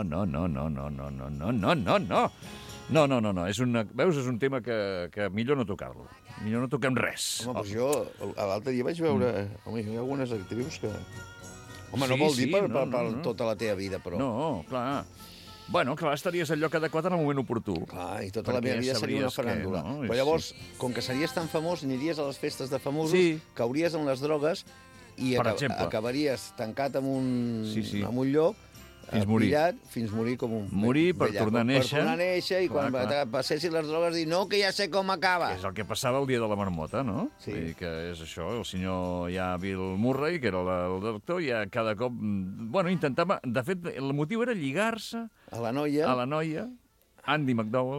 No. Veus, és un tema que millor no tocar-lo. Millor no toquem res. Home, doncs jo l'altre dia vaig veure... Home, hi ha algunes actrius que... Home, no vol dir per tota la teva vida, però... No, clar. Bueno, clar, estaries al lloc adequat en el moment oportú. Clar, i tota la meva vida seria una faràndula. Però llavors, com que series tan famós, aniries a les festes de famosos, cauries en les drogues i acabaries tancat en un lloc, pillat, fins morir com un... Morir per tornar a néixer. Per tornar a néixer, i quan passessin les drogues dir no, que ja sé com acaba. És el que passava el dia de la marmota, no? Sí. Que és això, el senyor Bill Murray, que era el doctor, ja cada cop... Bueno, intentava... De fet, el motiu era lligar-se a la noia, Andy McDowell,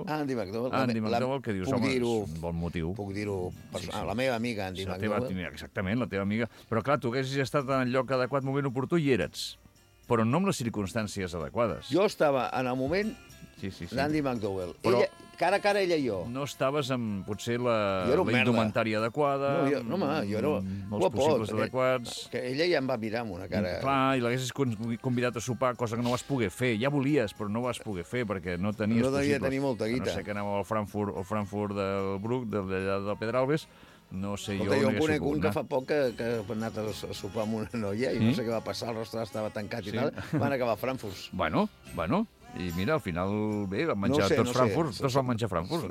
que dius, home, és un bon motiu. Puc dir-ho, la meva amiga Andy McDowell. Exactament, la teva amiga. Però clar, tu haguessis estat en el lloc adequat, moment oportú, i eres. Però no amb les circumstàncies adequades. Jo estava en el moment d'Andy McDowell. Però cara a cara, ella i jo. No estaves amb, potser, la indumentària adequada, no, jo era els possibles adequats... Que ella ja em va mirar amb una cara... Clar, i l'haguessis convidat a sopar, cosa que no vas poder fer. Ja volies, però no vas poder fer, perquè no tenies possibles. No devia tenir molta guita. No sé que anàvem al Frankfurt del Bruc, d'allà del Pedralbes. No sé jo... Jo conec un que fa poc que ha anat a sopar amb una noia i no sé què va passar, el restaurant estava tancat i tal, van acabar a Frankfurt. Bueno, i mira, al final, bé, van menjar tots Frankfurt, tots van menjar Frankfurt.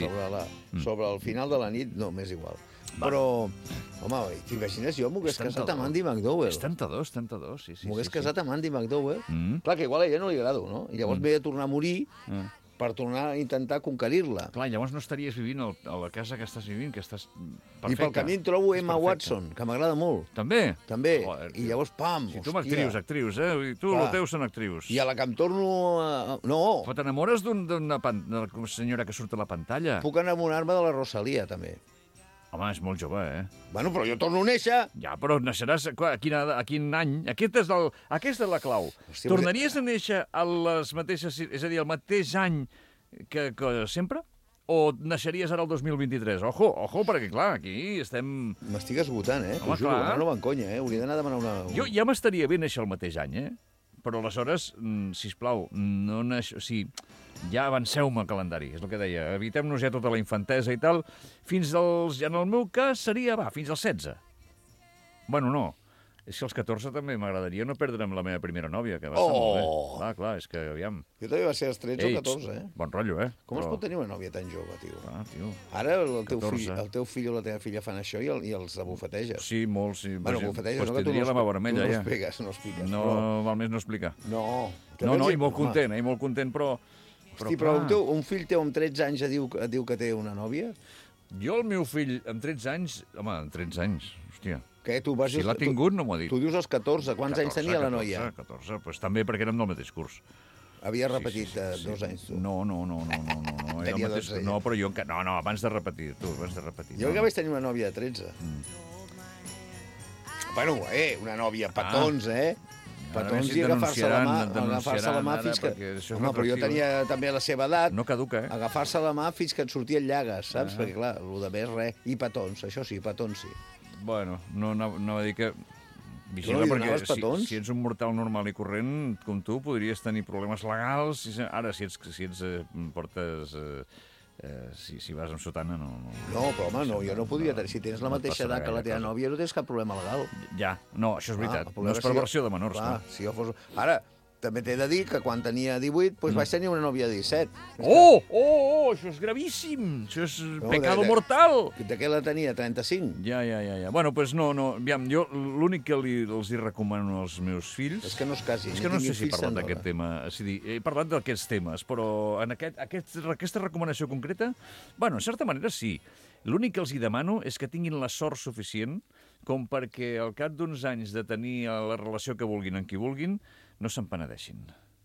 Sobre el final de la nit, no, m'és igual. Però, home, t'imagines, jo m'ho hagués casat amb Andy McDowell. És tentador, sí. M'ho hagués casat amb Andy McDowell. Clar, que igual a ella no li agrado, no? I llavors m'he de tornar a morir per tornar a intentar conquerir-la. Clar, llavors no estaries vivint a la casa que estàs vivint, que estàs perfecta. I pel camí em trobo Emma Watson, que m'agrada molt. També? També. I llavors, pam, hòstia. Si tu m'actrius, I tu, el teu són actrius. I a la que em torno... No. Però t'enamores d'una senyora que surt a la pantalla. Puc enamorar-me de la Rosalia, també. Home, és molt jove, Bueno, però jo torno a néixer. Ja, però naixeràs a quin any? Aquesta és la clau. Hòstia, tornaries a néixer a les mateixes... És a dir, al mateix any que sempre? O naixeries ara el 2023? Ojo, perquè, clar, aquí estem... M'estic esgotant, T'ho juro, no van conya, Hauria d'anar a demanar una... Jo ja m'estaria bé néixer el mateix any, Però aleshores, sisplau, no naix... O sigui, ja avanceu-me el calendari, és el que deia. Evitem-nos ja tota la infantesa i tal. Fins als... En el meu cas seria, fins als 16. Bueno, no. És que als 14 també m'agradaria no perdre'm la meva primera nòvia, que va estar molt bé. Clar, és que, aviam... Jo també va ser als 13 o 14, Bon rotllo, Com es pot tenir una nòvia tan jove, tio? Tio. Ara el teu fill o la teva filla fan això i els abufeteges. Sí, molts. Bueno, abufeteges, no, que tu no vermella, ja. No expliques. No, val més no explicar. No. No, i molt content, però... Hosti, però un fill teu amb 13 anys diu que té una nòvia? Jo, el meu fill, amb 13 anys... Home, amb 13 anys, hòstia. Què, tu vas... Si l'ha tingut, no m'ho ha dit. Tu dius als 14. Quants anys tenia la noia? 14, doncs també perquè érem del mateix curs. Havia repetit 2 anys, tu. No. Tenia 12, ja. No, però jo encara... No, abans de repetir, tu, abans de repetir. Jo que vaig tenir una nòvia de 13. Bueno, una nòvia, petons, petons i agafar-se la mà fins que... Home, però jo tenia també la seva edat. No caduca, Agafar-se la mà fins que et sortien llagues, saps? Perquè, clar, el de més, res. I petons, això sí, petons sí. Bueno, no va dir que... Vigila, perquè si ets un mortal normal i corrent, com tu, podries tenir problemes legals. Ara, si portes... Si vas amb sotana, no... No, però home, no, jo no podria tenir... Si tens la mateixa edat que la teva nòvia, no tens cap problema legal. Ja, no, això és veritat. No és perversió de menors, no? Si jo fos... Ara, també t'he de dir que quan tenia 18, doncs vaig tenir una nòvia de 17. Això és gravíssim! Això és pecado mortal! De què la tenia? 35? Ja. Bueno, doncs no. Aviam, jo l'únic que els hi recomano als meus fills... És que no es casin. És que no sé si he parlat d'aquest tema. És a dir, he parlat d'aquests temes, però en aquesta recomanació concreta, bueno, en certa manera sí. L'únic que els hi demano és que tinguin la sort suficient com perquè al cap d'uns anys de tenir la relació que vulguin amb qui vulguin, no se'n penedeixin.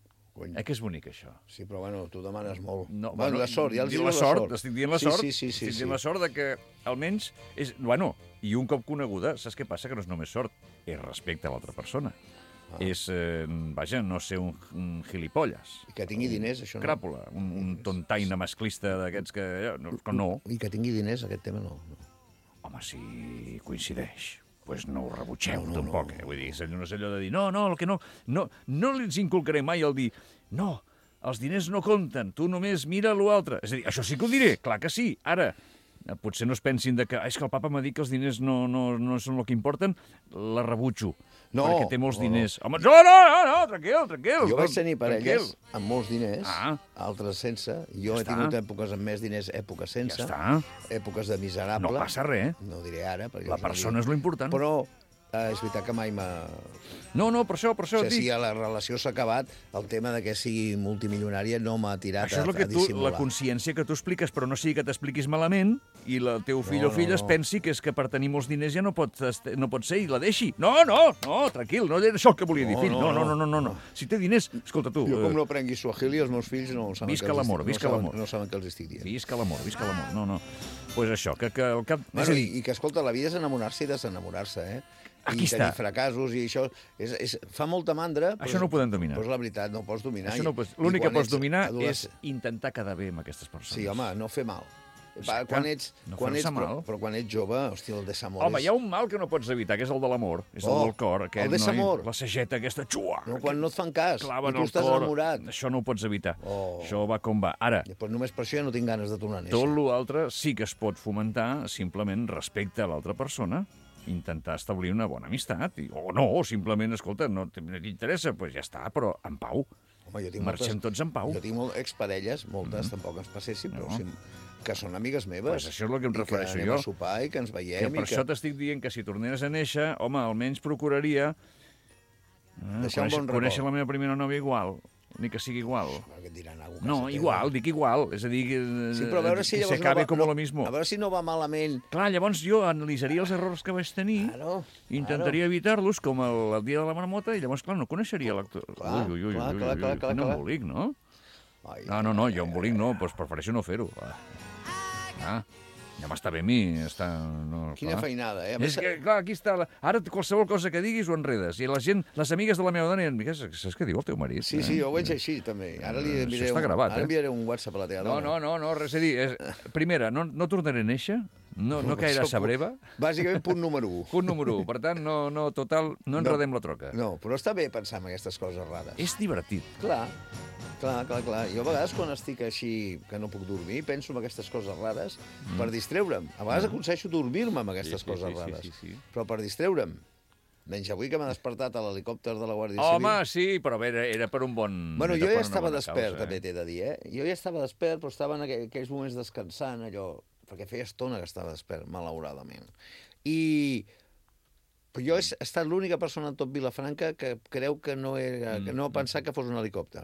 Que és bonic, això. Sí, però bueno, tu demanes molt. No, la sort, ja els diu la sort. Estic dient la sort. Sí. Estic dient la sort de que, almenys, bueno, i un cop coneguda, saps què passa? Que no és només sort, és respecte a l'altra persona. És, vaja, no ser un gilipolles. I que tingui diners, això no. Cràpula, un tontaina masclista d'aquests que... No. I que tingui diners, aquest tema no. Home, si coincideix, doncs no ho rebutgeu, tampoc. Vull dir, no és allò de dir, no, el que no els inculcaré mai el dir, no, els diners no compten, tu només mira l'altre. És a dir, això sí que ho diré, clar que sí. Ara, potser no es pensin que és que el papa m'ha dit que els diners no són el que importen, la rebutjo. Perquè té molts diners. Home, no, tranquil. Jo vaig tenir parelles amb molts diners, altres sense. Jo he tingut èpoques amb més diners, èpoques sense. Èpoques de miserable. No passa res. No ho diré ara. La persona és l'important. Però és veritat que mai m'ha... No, per això dic. Si la relació s'ha acabat, el tema de que sigui multimilionària no m'ha tirat a dissimular. Això és la consciència que tu expliques, però no sigui que t'expliquis malament i el teu fill o filla es pensi que és que per tenir molts diners ja no pot ser i la deixi. No, tranquil, no era això el que volia dir, fill. No. Si té diners, escolta tu... Jo com no aprengui suahili, els meus fills no saben visca l'amor. No saben què els estic dient. Visca l'amor. No. Pues això, que el cap... I que, escolta, la vida és enamorar-se i desenamorar-se, Aquí i tenir fracassos i això fa molta mandra. Això no ho podem dominar. Però és la veritat, no ho pots dominar. L'únic que pots dominar és intentar quedar bé amb aquestes persones. Sí, home, no fer mal. Però quan ets jove, hòstia, el desamor Home, hi ha un mal que no pots evitar, que és el de l'amor. És el del cor. El desamor. La sageta aquesta, xua. No, quan no et fan cas, i tu estàs enamorat. Això no ho pots evitar. Això va com va. Ara... Però només per això ja no tinc ganes de tornar a néixer. Tot l'altre sí que es pot fomentar simplement respecte a l'altra persona, intentar establir una bona amistat, o simplement, escolta, no t'interessa, doncs ja està, però en pau. Home, marxem tots en pau. Jo tinc exparelles, moltes, tampoc ens passessin, però que són amigues meves. Pues això és el que em refereixo jo. I que anem a sopar i que ens veiem. Que per això t'estic dient que si torneres a néixer, home, almenys procuraria conèixer la meva primera nòvia igual, ni que sigui igual. Que et diran alguna cosa. No, igual, dic igual. És a dir, sí, però a veure si se acabe com lo mismo. A veure si no va malament. Clar, llavors jo analitzaria els errors que vaig tenir, intentaria evitar-los, com el dia de la marmota, i llavors, clar, no coneixeria l'actor. Ui, quin embolic, no? No, jo embolic no, doncs prefereixo no fer-ho. Ja m'està bé a mi. Quina feinada, És que, clar, aquí està... Ara qualsevol cosa que diguis ho enredes. I la gent, les amigues de la meva dona, saps què diu el teu marit? Sí, ho veig així, també. Ara li enviaré un WhatsApp a la teva dona. No, res a dir. Primera, no tornaré a néixer, no cairà sa breva. Bàsicament, punt número 1. Punt número 1. Per tant, no enredem la troca. No, però està bé pensar en aquestes coses rares. És divertit. Clar. Jo a vegades quan estic així que no puc dormir penso en aquestes coses rares per distreure'm. A vegades aconsegueixo dormir-me amb aquestes coses rares, però per distreure'm. Menys avui que m'ha despertat a l'helicòpter de la Guàrdia Civil. Home, sí, però era per un bon... Bueno, jo ja estava despert, també t'he de dir, Jo ja estava despert, però estava en aquells moments descansant, allò... Perquè feia estona que estava despert, malauradament. Però jo he estat l'única persona en tot Vilafranca que creu que no ha pensat que fos un helicòpter.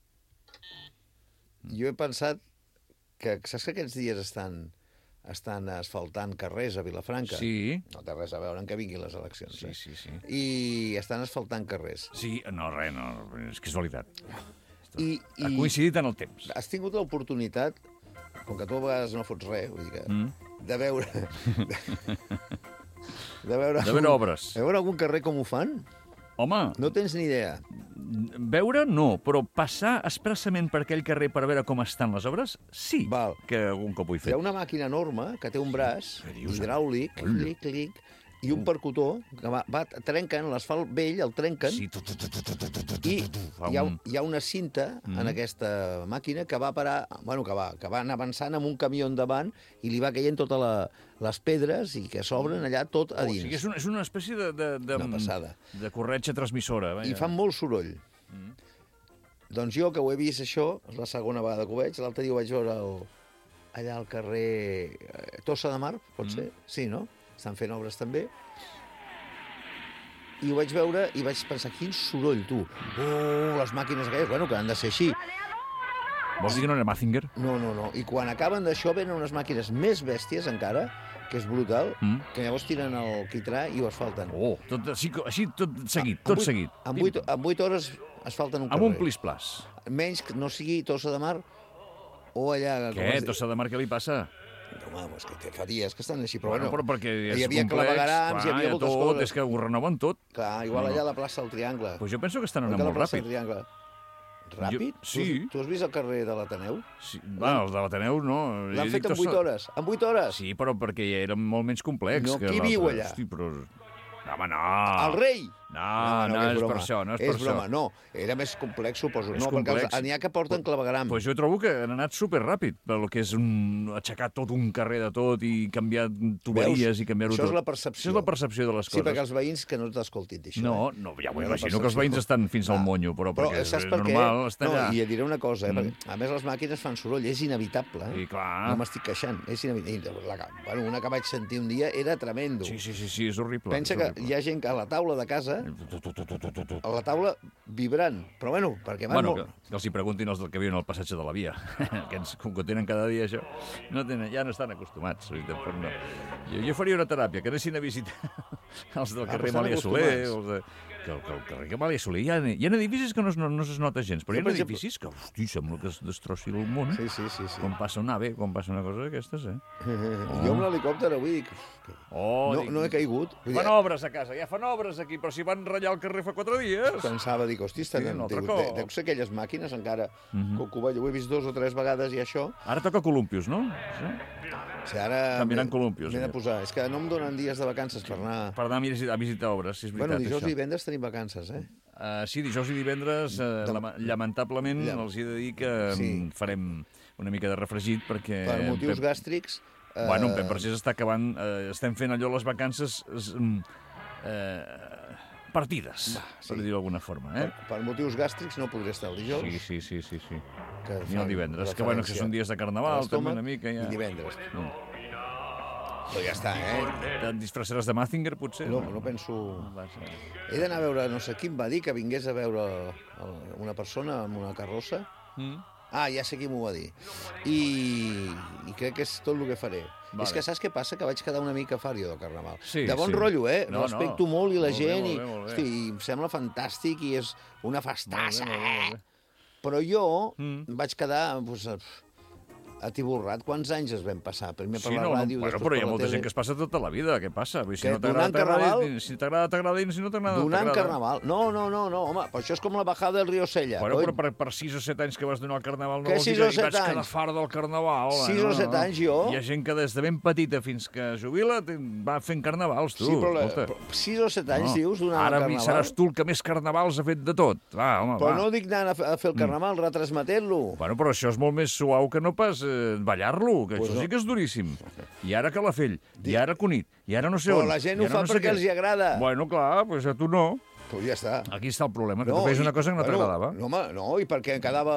Jo he pensat que... Saps que aquests dies estan asfaltant carrers a Vilafranca? Sí. No té res a veure amb que vinguin les eleccions. Sí. I estan asfaltant carrers. Sí, no, és casualitat. Ha coincidit en el temps. Has tingut l'oportunitat, com que tu a vegades no fots res, vull dir que, de veure... de veure obres. De veure algun carrer com ho fan? Home... No tens ni idea. Veure, no, però passar expressament per aquell carrer per veure com estan les obres, sí, que algun cop ho he fet. Hi ha una màquina enorme que té un braç hidràulic, clic, i un percutor que trenquen l'asfalt vell, el trenquen, i hi ha una cinta en aquesta màquina que va parar, bueno, que va anar avançant amb un camió endavant i li va caient totes les pedres i que s'obren allà tot a dins. O sigui, és una espècie de corretja transmissora. I fan molt soroll. Doncs jo, que ho he vist això, és la segona vegada que ho veig, l'altre dia ho vaig veure allà al carrer Tossa de Mar, pot ser? Sí, no? Estan fent obres també. I ho vaig veure i vaig pensar, quin soroll, tu. Les màquines aquelles, bueno, que han de ser així. Vols dir que no era Mazinger? No. I quan acaben d'això venen unes màquines més bèsties encara, que és brutal, que llavors tiren el quitrà i ho asfalten. Així tot seguit. En 8 hores asfalten un carrer. Amb un plis-plas. Menys que no sigui Tossa de Mar o allà... Què? Tossa de Mar, què li passa? Home, és que fa dies que estan així, però bueno... Però perquè hi havia clavegarams, hi havia moltes coses. És que ho renoven tot. Clar, igual allà a la plaça del Triangle. Pues jo penso que estan anant molt ràpid. Ràpid? Sí. Tu has vist el carrer de l'Ateneu? Sí. Bueno, el de l'Ateneu no. L'han fet en 8 hores. En 8 hores? Sí, però perquè ja era molt menys complex. No, qui viu allà? Hosti, però... Home, no. El rei? No, és per això, no és per això. No, era més complex, suposo. No, perquè n'hi ha que porten clavegaram. Pues jo trobo que han anat superràpid, pel que és aixecar tot un carrer de tot i canviar tuberies i canviar-ho tot. Això és la percepció. Això és la percepció de les coses. Sí, perquè els veïns que no t'escoltin d'això. No, ja m'ho imagino que els veïns estan fins al monyo, però perquè és normal estar allà. I et diré una cosa, a més les màquines fan soroll, és inevitable. Sí, clar. No m'estic queixant, és inevitable. Bueno, una que vaig sentir un dia era tremendo. Sí, és horrible. Pensa que hi ha gent que a la taula de casa... a la taula vibrant, però bueno, perquè van molt... Que els hi preguntin els que viuen al passatge de la Via, que com que tenen cada dia això, ja no estan acostumats. Jo faria una teràpia, que anessin a visitar els del carrer Amàlia Soler, que el carrer Amàlia Soler hi ha edificis que no es nota gens, però hi ha edificis que, hosti, sembla que es destrossi el món. Sí. Quan passa un ave, quan passa una cosa d'aquestes, Jo amb l'helicòpter avui dic... No he caigut. Fan obres a casa, ja fan obres aquí, però si van ratllar el carrer fa 4 dies... Pensava, dic, hosti, deu ser aquelles màquines encara, ho he vist 2 o 3 vegades i això... Ara toca columpios, no? Sí, ara canviaran columpios. M'he de posar. És que no em donen dies de vacances per anar... Per anar a visitar obres, si és veritat, això. Bueno, dijous i divendres tenim vacances, sí, dijous i divendres, lamentablement, els he de dir que farem una mica de refregit, perquè... Per motius gàstrics... Bueno, en Pep Vergés està acabant... Estem fent allò les vacances... partides, per dir-ho d'alguna forma. Per motius gàstrics no podré estar el dijous. Sí. Ni el divendres, que bueno, que són dies de carnaval, també una mica. I divendres. Però ja està, Et disfressaràs de Mazinger, potser? No penso... He d'anar a veure, no sé qui em va dir, que vingués a veure una persona amb una carrossa. Ja sé qui m'ho va dir. I crec que és tot el que faré. És que saps què passa? Que vaig quedar una mica fàrio del Carnaval. De bon rotllo, respecto molt i la gent, i em sembla fantàstic i és una festassa, Però jo vaig quedar atiborrat. Quants anys es vam passar? Primer per la ràdio, després per la tele... Però hi ha molta gent que es passa tota la vida. Què passa? Si no t'agrada, si t'agrada i si no t'agrada, donant Carnaval. No, home, però això és com la bajada del Río Sella. Bueno, però per 6 o 7 anys que vas donar al Carnaval no vols dir que vaig quedar fart del Carnaval. 6 o 7 anys jo... Hi ha gent que des de ben petita fins que jubila va fent carnavals, tu. Sí, però 6 o 7 anys dius donant al Carnaval. Ara seràs tu el que més carnavals ha fet de tot. Però no dic anar a fer el Carnaval, retransmetent-lo. Bueno, però això és molt més suau que no pas ballar-lo, que això sí que és duríssim. I ara Calafell, i ara Cunit, i ara no sé on. Però la gent ho fa perquè els hi agrada. Bueno, clar, doncs a tu no. Pues ja està. Aquí està el problema, que tu feies una cosa que no t'agradava. No, home, no, i perquè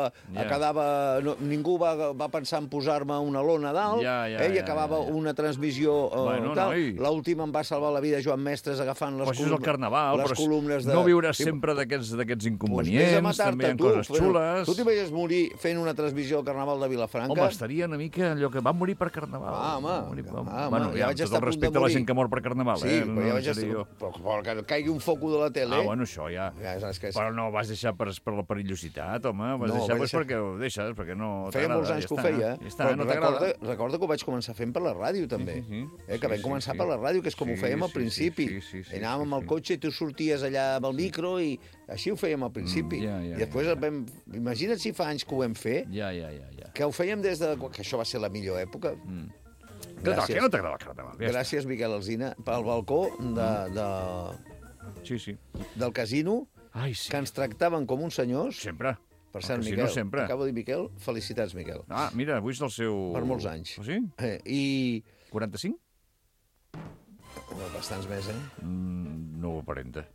ningú va pensar en posar-me una lona a dalt, i acabava una transmissió tal. L'última em va salvar la vida Joan Mestres agafant les columnes de... No viuràs sempre d'aquests inconvenients, també hi ha coses xules. Tu t'hi veies morir fent una transmissió al Carnaval de Vilafranca? Home, estaria una mica allò que va morir per Carnaval. Home, ja vaig estar a punt de morir. Tot el respecte a la gent que mor per Carnaval. Sí, però ja vaig estar... Però que caigui un foco de la tele, bueno, això ja. Però no ho vas deixar per la perillositat, home. Ho vas deixar perquè ho deixes, perquè no t'agrada. Feia molts anys que ho feia. Però recorda que ho vaig començar fent per la ràdio, també. Que vam començar per la ràdio, que és com ho fèiem al principi. Anàvem amb el cotxe i tu sorties allà amb el micro i així ho fèiem al principi. I després imagina't si fa anys que ho vam fer, que ho fèiem des de... que això va ser la millor època. Que no t'agrada el carnaval. Gràcies, Miquel Alsina, pel balcó del casino, que ens tractaven com uns senyors. Sempre. Per cert, Miquel, acabo de dir Miquel, felicitats, Miquel. Ah, mira, avui és el seu... Per molts anys. Sí? I... 45? Bastants més, No ho aparenta.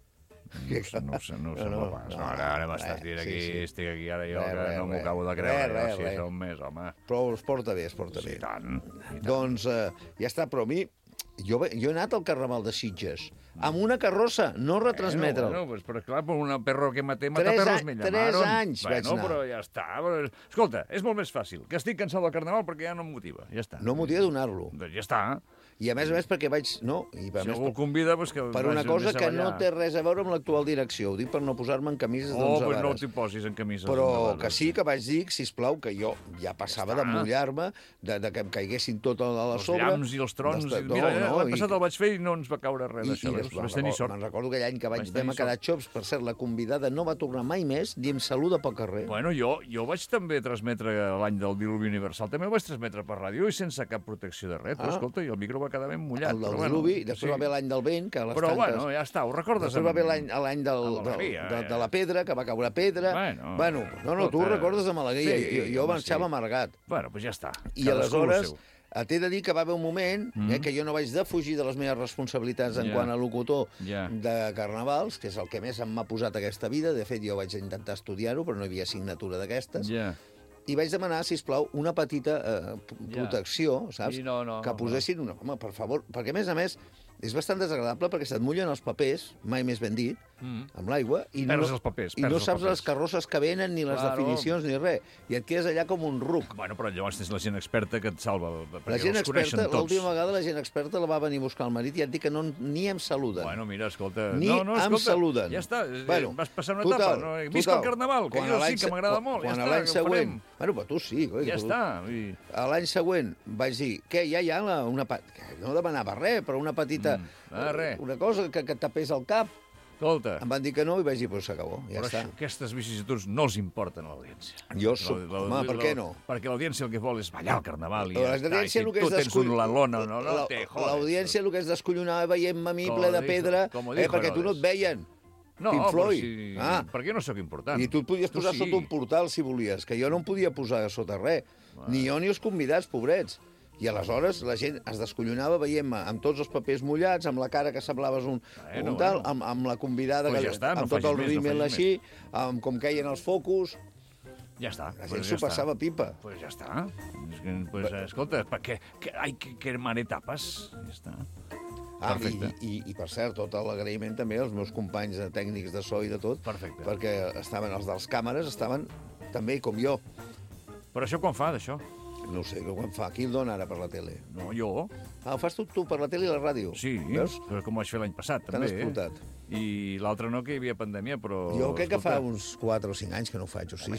No ho sé pas. Ara m'estàs dient aquí, estic aquí ara jo, que no m'ho acabo de creure. Si és un mes, home. Però es porta bé, es porta bé. I tant. Doncs ja està, però a mi... Jo he anat al Carnaval de Sitges amb una carrossa, no retransmetre'l. Bueno, però clar, per un perro que mata perros me llamaron. 3 anys vaig anar. Però ja està. Escolta, és molt més fàcil, que estic cansat del Carnaval perquè ja no em motiva. Ja està. No motiva donar-lo. Doncs ja està. I a més perquè vaig... No, si algú el convida, doncs que... Per una cosa que no té res a veure amb l'actual direcció. Ho dic per no posar-me en camises d'11 vares. No t'hi posis en camises d'11 vares. Però que sí que vaig dir, sisplau, que jo ja passava de mullar-me, de que em caiguessin tot a la sobre. Els llams i els trons. Mira, l'any passat el vaig fer i no ens va caure res d'això. Me'n recordo aquell any que vam quedar xops. Per cert, la convidada no va tornar mai més ni em saluda pel carrer. Bueno, jo vaig també transmetre l'any del Diluvi Universal. També ho vaig transmetre per ràdio i sense cap protecció de res. Però, escolta, i el micro va quedar ben mullat. El diluvi, després va haver l'any del vent, que a les tanques... Però, bueno, ja està, ho recordes? Després va haver l'any de la pedra, que va caure pedra... Bueno, no, tu ho recordes amb alegria. Jo marxava amargat. Bueno, doncs ja està. I aleshores... T'he de dir que va haver un moment que jo no vaig defugir de les meves responsabilitats en quant a locutor de carnavals, que és el que més em m'ha posat aquesta vida. De fet, jo vaig intentar estudiar-ho, però no hi havia assignatura d'aquestes. I vaig demanar, sisplau, una petita protecció, saps? Que posessin una... Home, per favor, perquè a més, és bastant desagradable perquè se't mullen els papers, mai més ben dit, amb l'aigua, i no saps les carrosses que venen, ni les definicions, ni res. I et quedes allà com un ruc. Bueno, però llavors tens la gent experta que et salva, perquè els coneixen tots. L'última vegada la gent experta la va venir a buscar el marit i et dic que ni em saluden. Bueno, mira, escolta... Ni em saluden. Ja està, vas passar una etapa. Visca el Carnaval, que jo sí que m'agrada molt. Quan l'any següent... Bueno, però tu sí. Ja està. L'any següent vaig dir, què, ja hi ha una... No demanava res, però una petita... Una cosa que tapés el cap. Escolta. Em van dir que no i vaig dir, però s'acabó, ja està. Però aquestes vicissituds no els importen a l'audiència. Home, per què no? Perquè l'audiència el que vol és ballar el Carnaval. L'audiència el que és descollonada... L'audiència el que és descollonada veient-me a mi ple de pedra, perquè tu no et veien. No, però sí... perquè no sóc important. I tu et podies posar sota un portal, si volies, que jo no em podia posar sota res. Ni jo ni els convidats, pobrets. I aleshores la gent es descollonava veient-me amb tots els papers mullats, amb la cara que semblaves un tal, amb la convidada, amb tot el rímel així, amb com queien els focus... Ja està. La gent s'ho passava pipa. Doncs ja està. Escolta, hay que quemar etapes. Ja està. I per cert, tot l'agraïment també als meus companys tècnics de so i de tot, perquè estaven els dels càmeres, estaven també com jo. Però això quan fa, d'això? No ho sé, quan fa. Qui el dona ara per la tele? No, jo. Ho fas tu per la tele i la ràdio? Sí, però com ho vaig fer l'any passat, també. T'han explotat. I l'altre no, que hi havia pandèmia, però... Jo crec que fa uns 4 o 5 anys que no ho faig, o 6.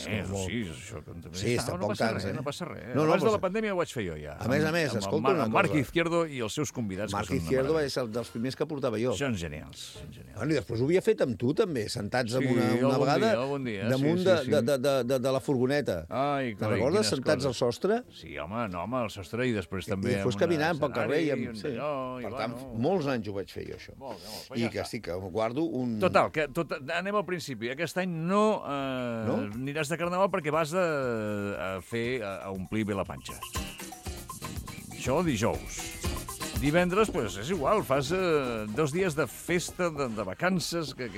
Sí, està poc tants, No passa res. Abans de la pandèmia ho vaig fer jo, ja. A més, escolta una cosa. Marc Izquierdo i els seus convidats. Marc Izquierdo va ser dels primers que portava jo. Són genials. I després ho havia fet amb tu, també, sentats una vegada damunt de la furgoneta. Te'n recordes, sentats al sostre? Sí, home, el sostre, i després també... I després caminant pel carrer. Per tant, molts anys ho vaig fer jo, això. I que estic... guardo un... Total, anem al principi. Aquest any no aniràs de Carnaval perquè vas a omplir bé la panxa. Això dijous. Divendres, doncs, és igual, fas 2 dies de festa, de vacances, que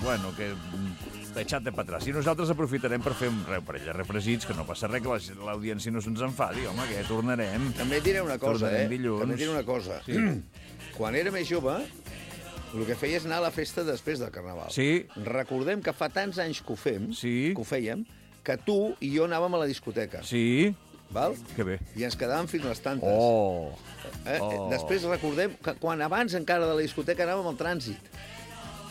echate para atrás. I nosaltres aprofitarem per fer un parell de refregits, que no passa res, que l'audiència no se'ns enfadi, home, que tornarem. També et diré una cosa, També et diré una cosa. Quan era més jove, el que feia és anar a la festa després del Carnaval. Sí. Recordem que fa tants anys que ho fem, que ho fèiem, que tu i jo anàvem a la discoteca. Sí. Val? Que bé. I ens quedàvem fins les tantes. Després recordem que abans encara de la discoteca anàvem al trànsit.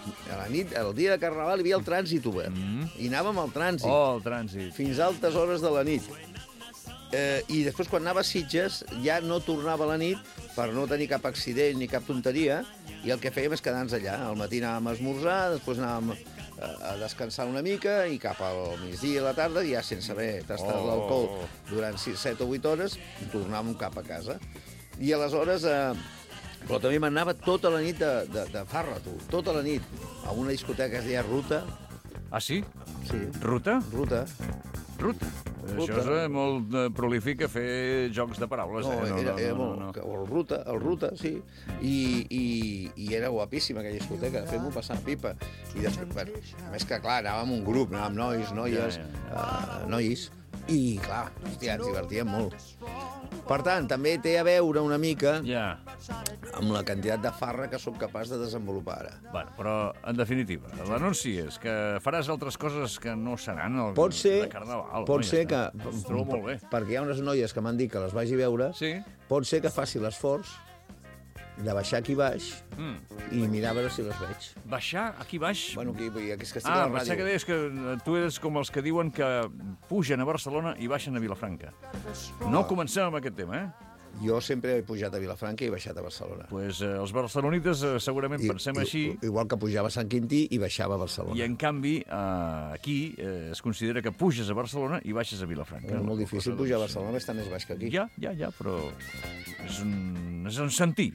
A la nit, el dia de Carnaval, hi havia el trànsit obert. I anàvem al trànsit. Oh, el trànsit. Fins a altes hores de la nit. I després, quan anava a Sitges, ja no tornava a la nit per no tenir cap accident ni cap tonteria, i el que fèiem és quedar-nos allà. Al matí anàvem a esmorzar, després anàvem a descansar una mica, i cap al migdia a la tarda, ja sense haver tastat l'alcohol durant 7 o 8 hores, tornàvem cap a casa. I aleshores... Però també m'anava tota la nit de farra, tu. Tota la nit. A una discoteca que es deia Ruta. Ah, sí? Sí. Ruta? Ruta. Ruta. Això és molt prolífic a fer jocs de paraules. No, era molt... El Ruta, sí. I era guapíssima aquella discoteca. Fem-ho passar pipa. I després, a més que, clar, anàvem un grup, anàvem nois, noies, nois. I, clar, hòstia, ens divertíem molt. Per tant, també té a veure una mica amb la quantitat de farra que sóc capaç de desenvolupar ara. Bueno, però, en definitiva, l'anunci és que faràs altres coses que no seran el de Carnaval. Pot ser que... Em trobo molt bé. Perquè hi ha unes noies que m'han dit que les vagi a veure. Sí. Pot ser que faci l'esforç de baixar aquí baix i mirar a veure si les veig. Baixar aquí baix? Bueno, que estic a la ràdio. Pensava que deies que tu eres com els que diuen que pugen a Barcelona i baixen a Vilafranca. No comencem amb aquest tema, Jo sempre he pujat a Vilafranca i he baixat a Barcelona. Doncs els barcelonites segurament pensem així. Igual que pujava a Sant Quintí i baixava a Barcelona. I, en canvi, aquí es considera que puges a Barcelona i baixes a Vilafranca. És molt difícil pujar a Barcelona, està més baix que aquí. Ja, però és un sentir,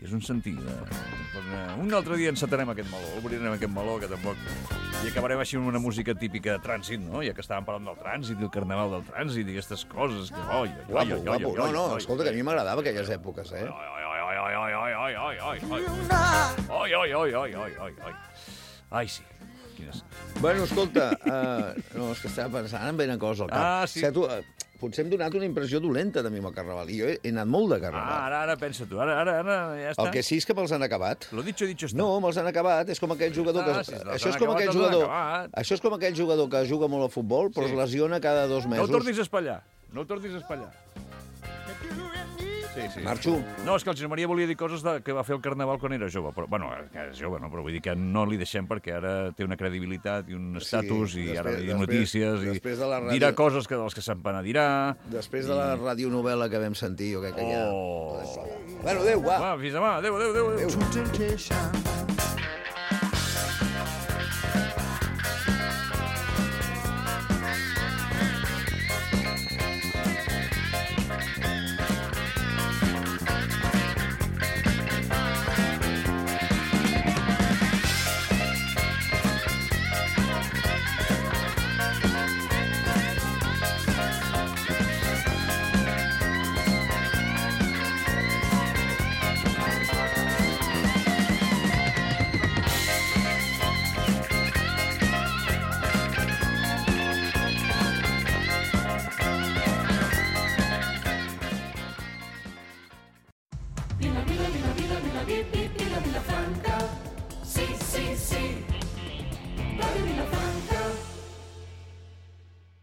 Un altre dia encetarem aquest meló, obrirem aquest meló, que tampoc... I acabarem així amb una música típica de trànsit, no? Ja que estàvem parlant del trànsit, del carnaval del trànsit i aquestes coses. Guapo. No, escolta, que a mi m'agradava aquelles èpoques, Ai, sí. Bueno, escolta, no, és que estava pensant en una cosa al cap. Ah, sí. Potser hem donat una impressió dolenta de mi amb el Carnaval. I jo he anat molt de Carnaval. Ara pensa tu, ara ja està. El que sí és que me'ls han acabat. Lo dicho está. No, me'ls han acabat. És com aquell jugador que... Això és com aquell jugador que juga molt a futbol, però es lesiona cada 2 mesos. No ho tornis a espatllar. Sí. Marxo. No, és que el Josep Maria volia dir coses que va fer el Carnaval quan era jove. Però, bueno, que és jove, no? Però vull dir que no li deixem perquè ara té una credibilitat i un estatus i ara li notícies i dirà coses dels que se'n penedirà. Després de la radionovel·la que vam sentir, jo crec que ja... Bueno, adéu, va. Va, fins demà. Adéu.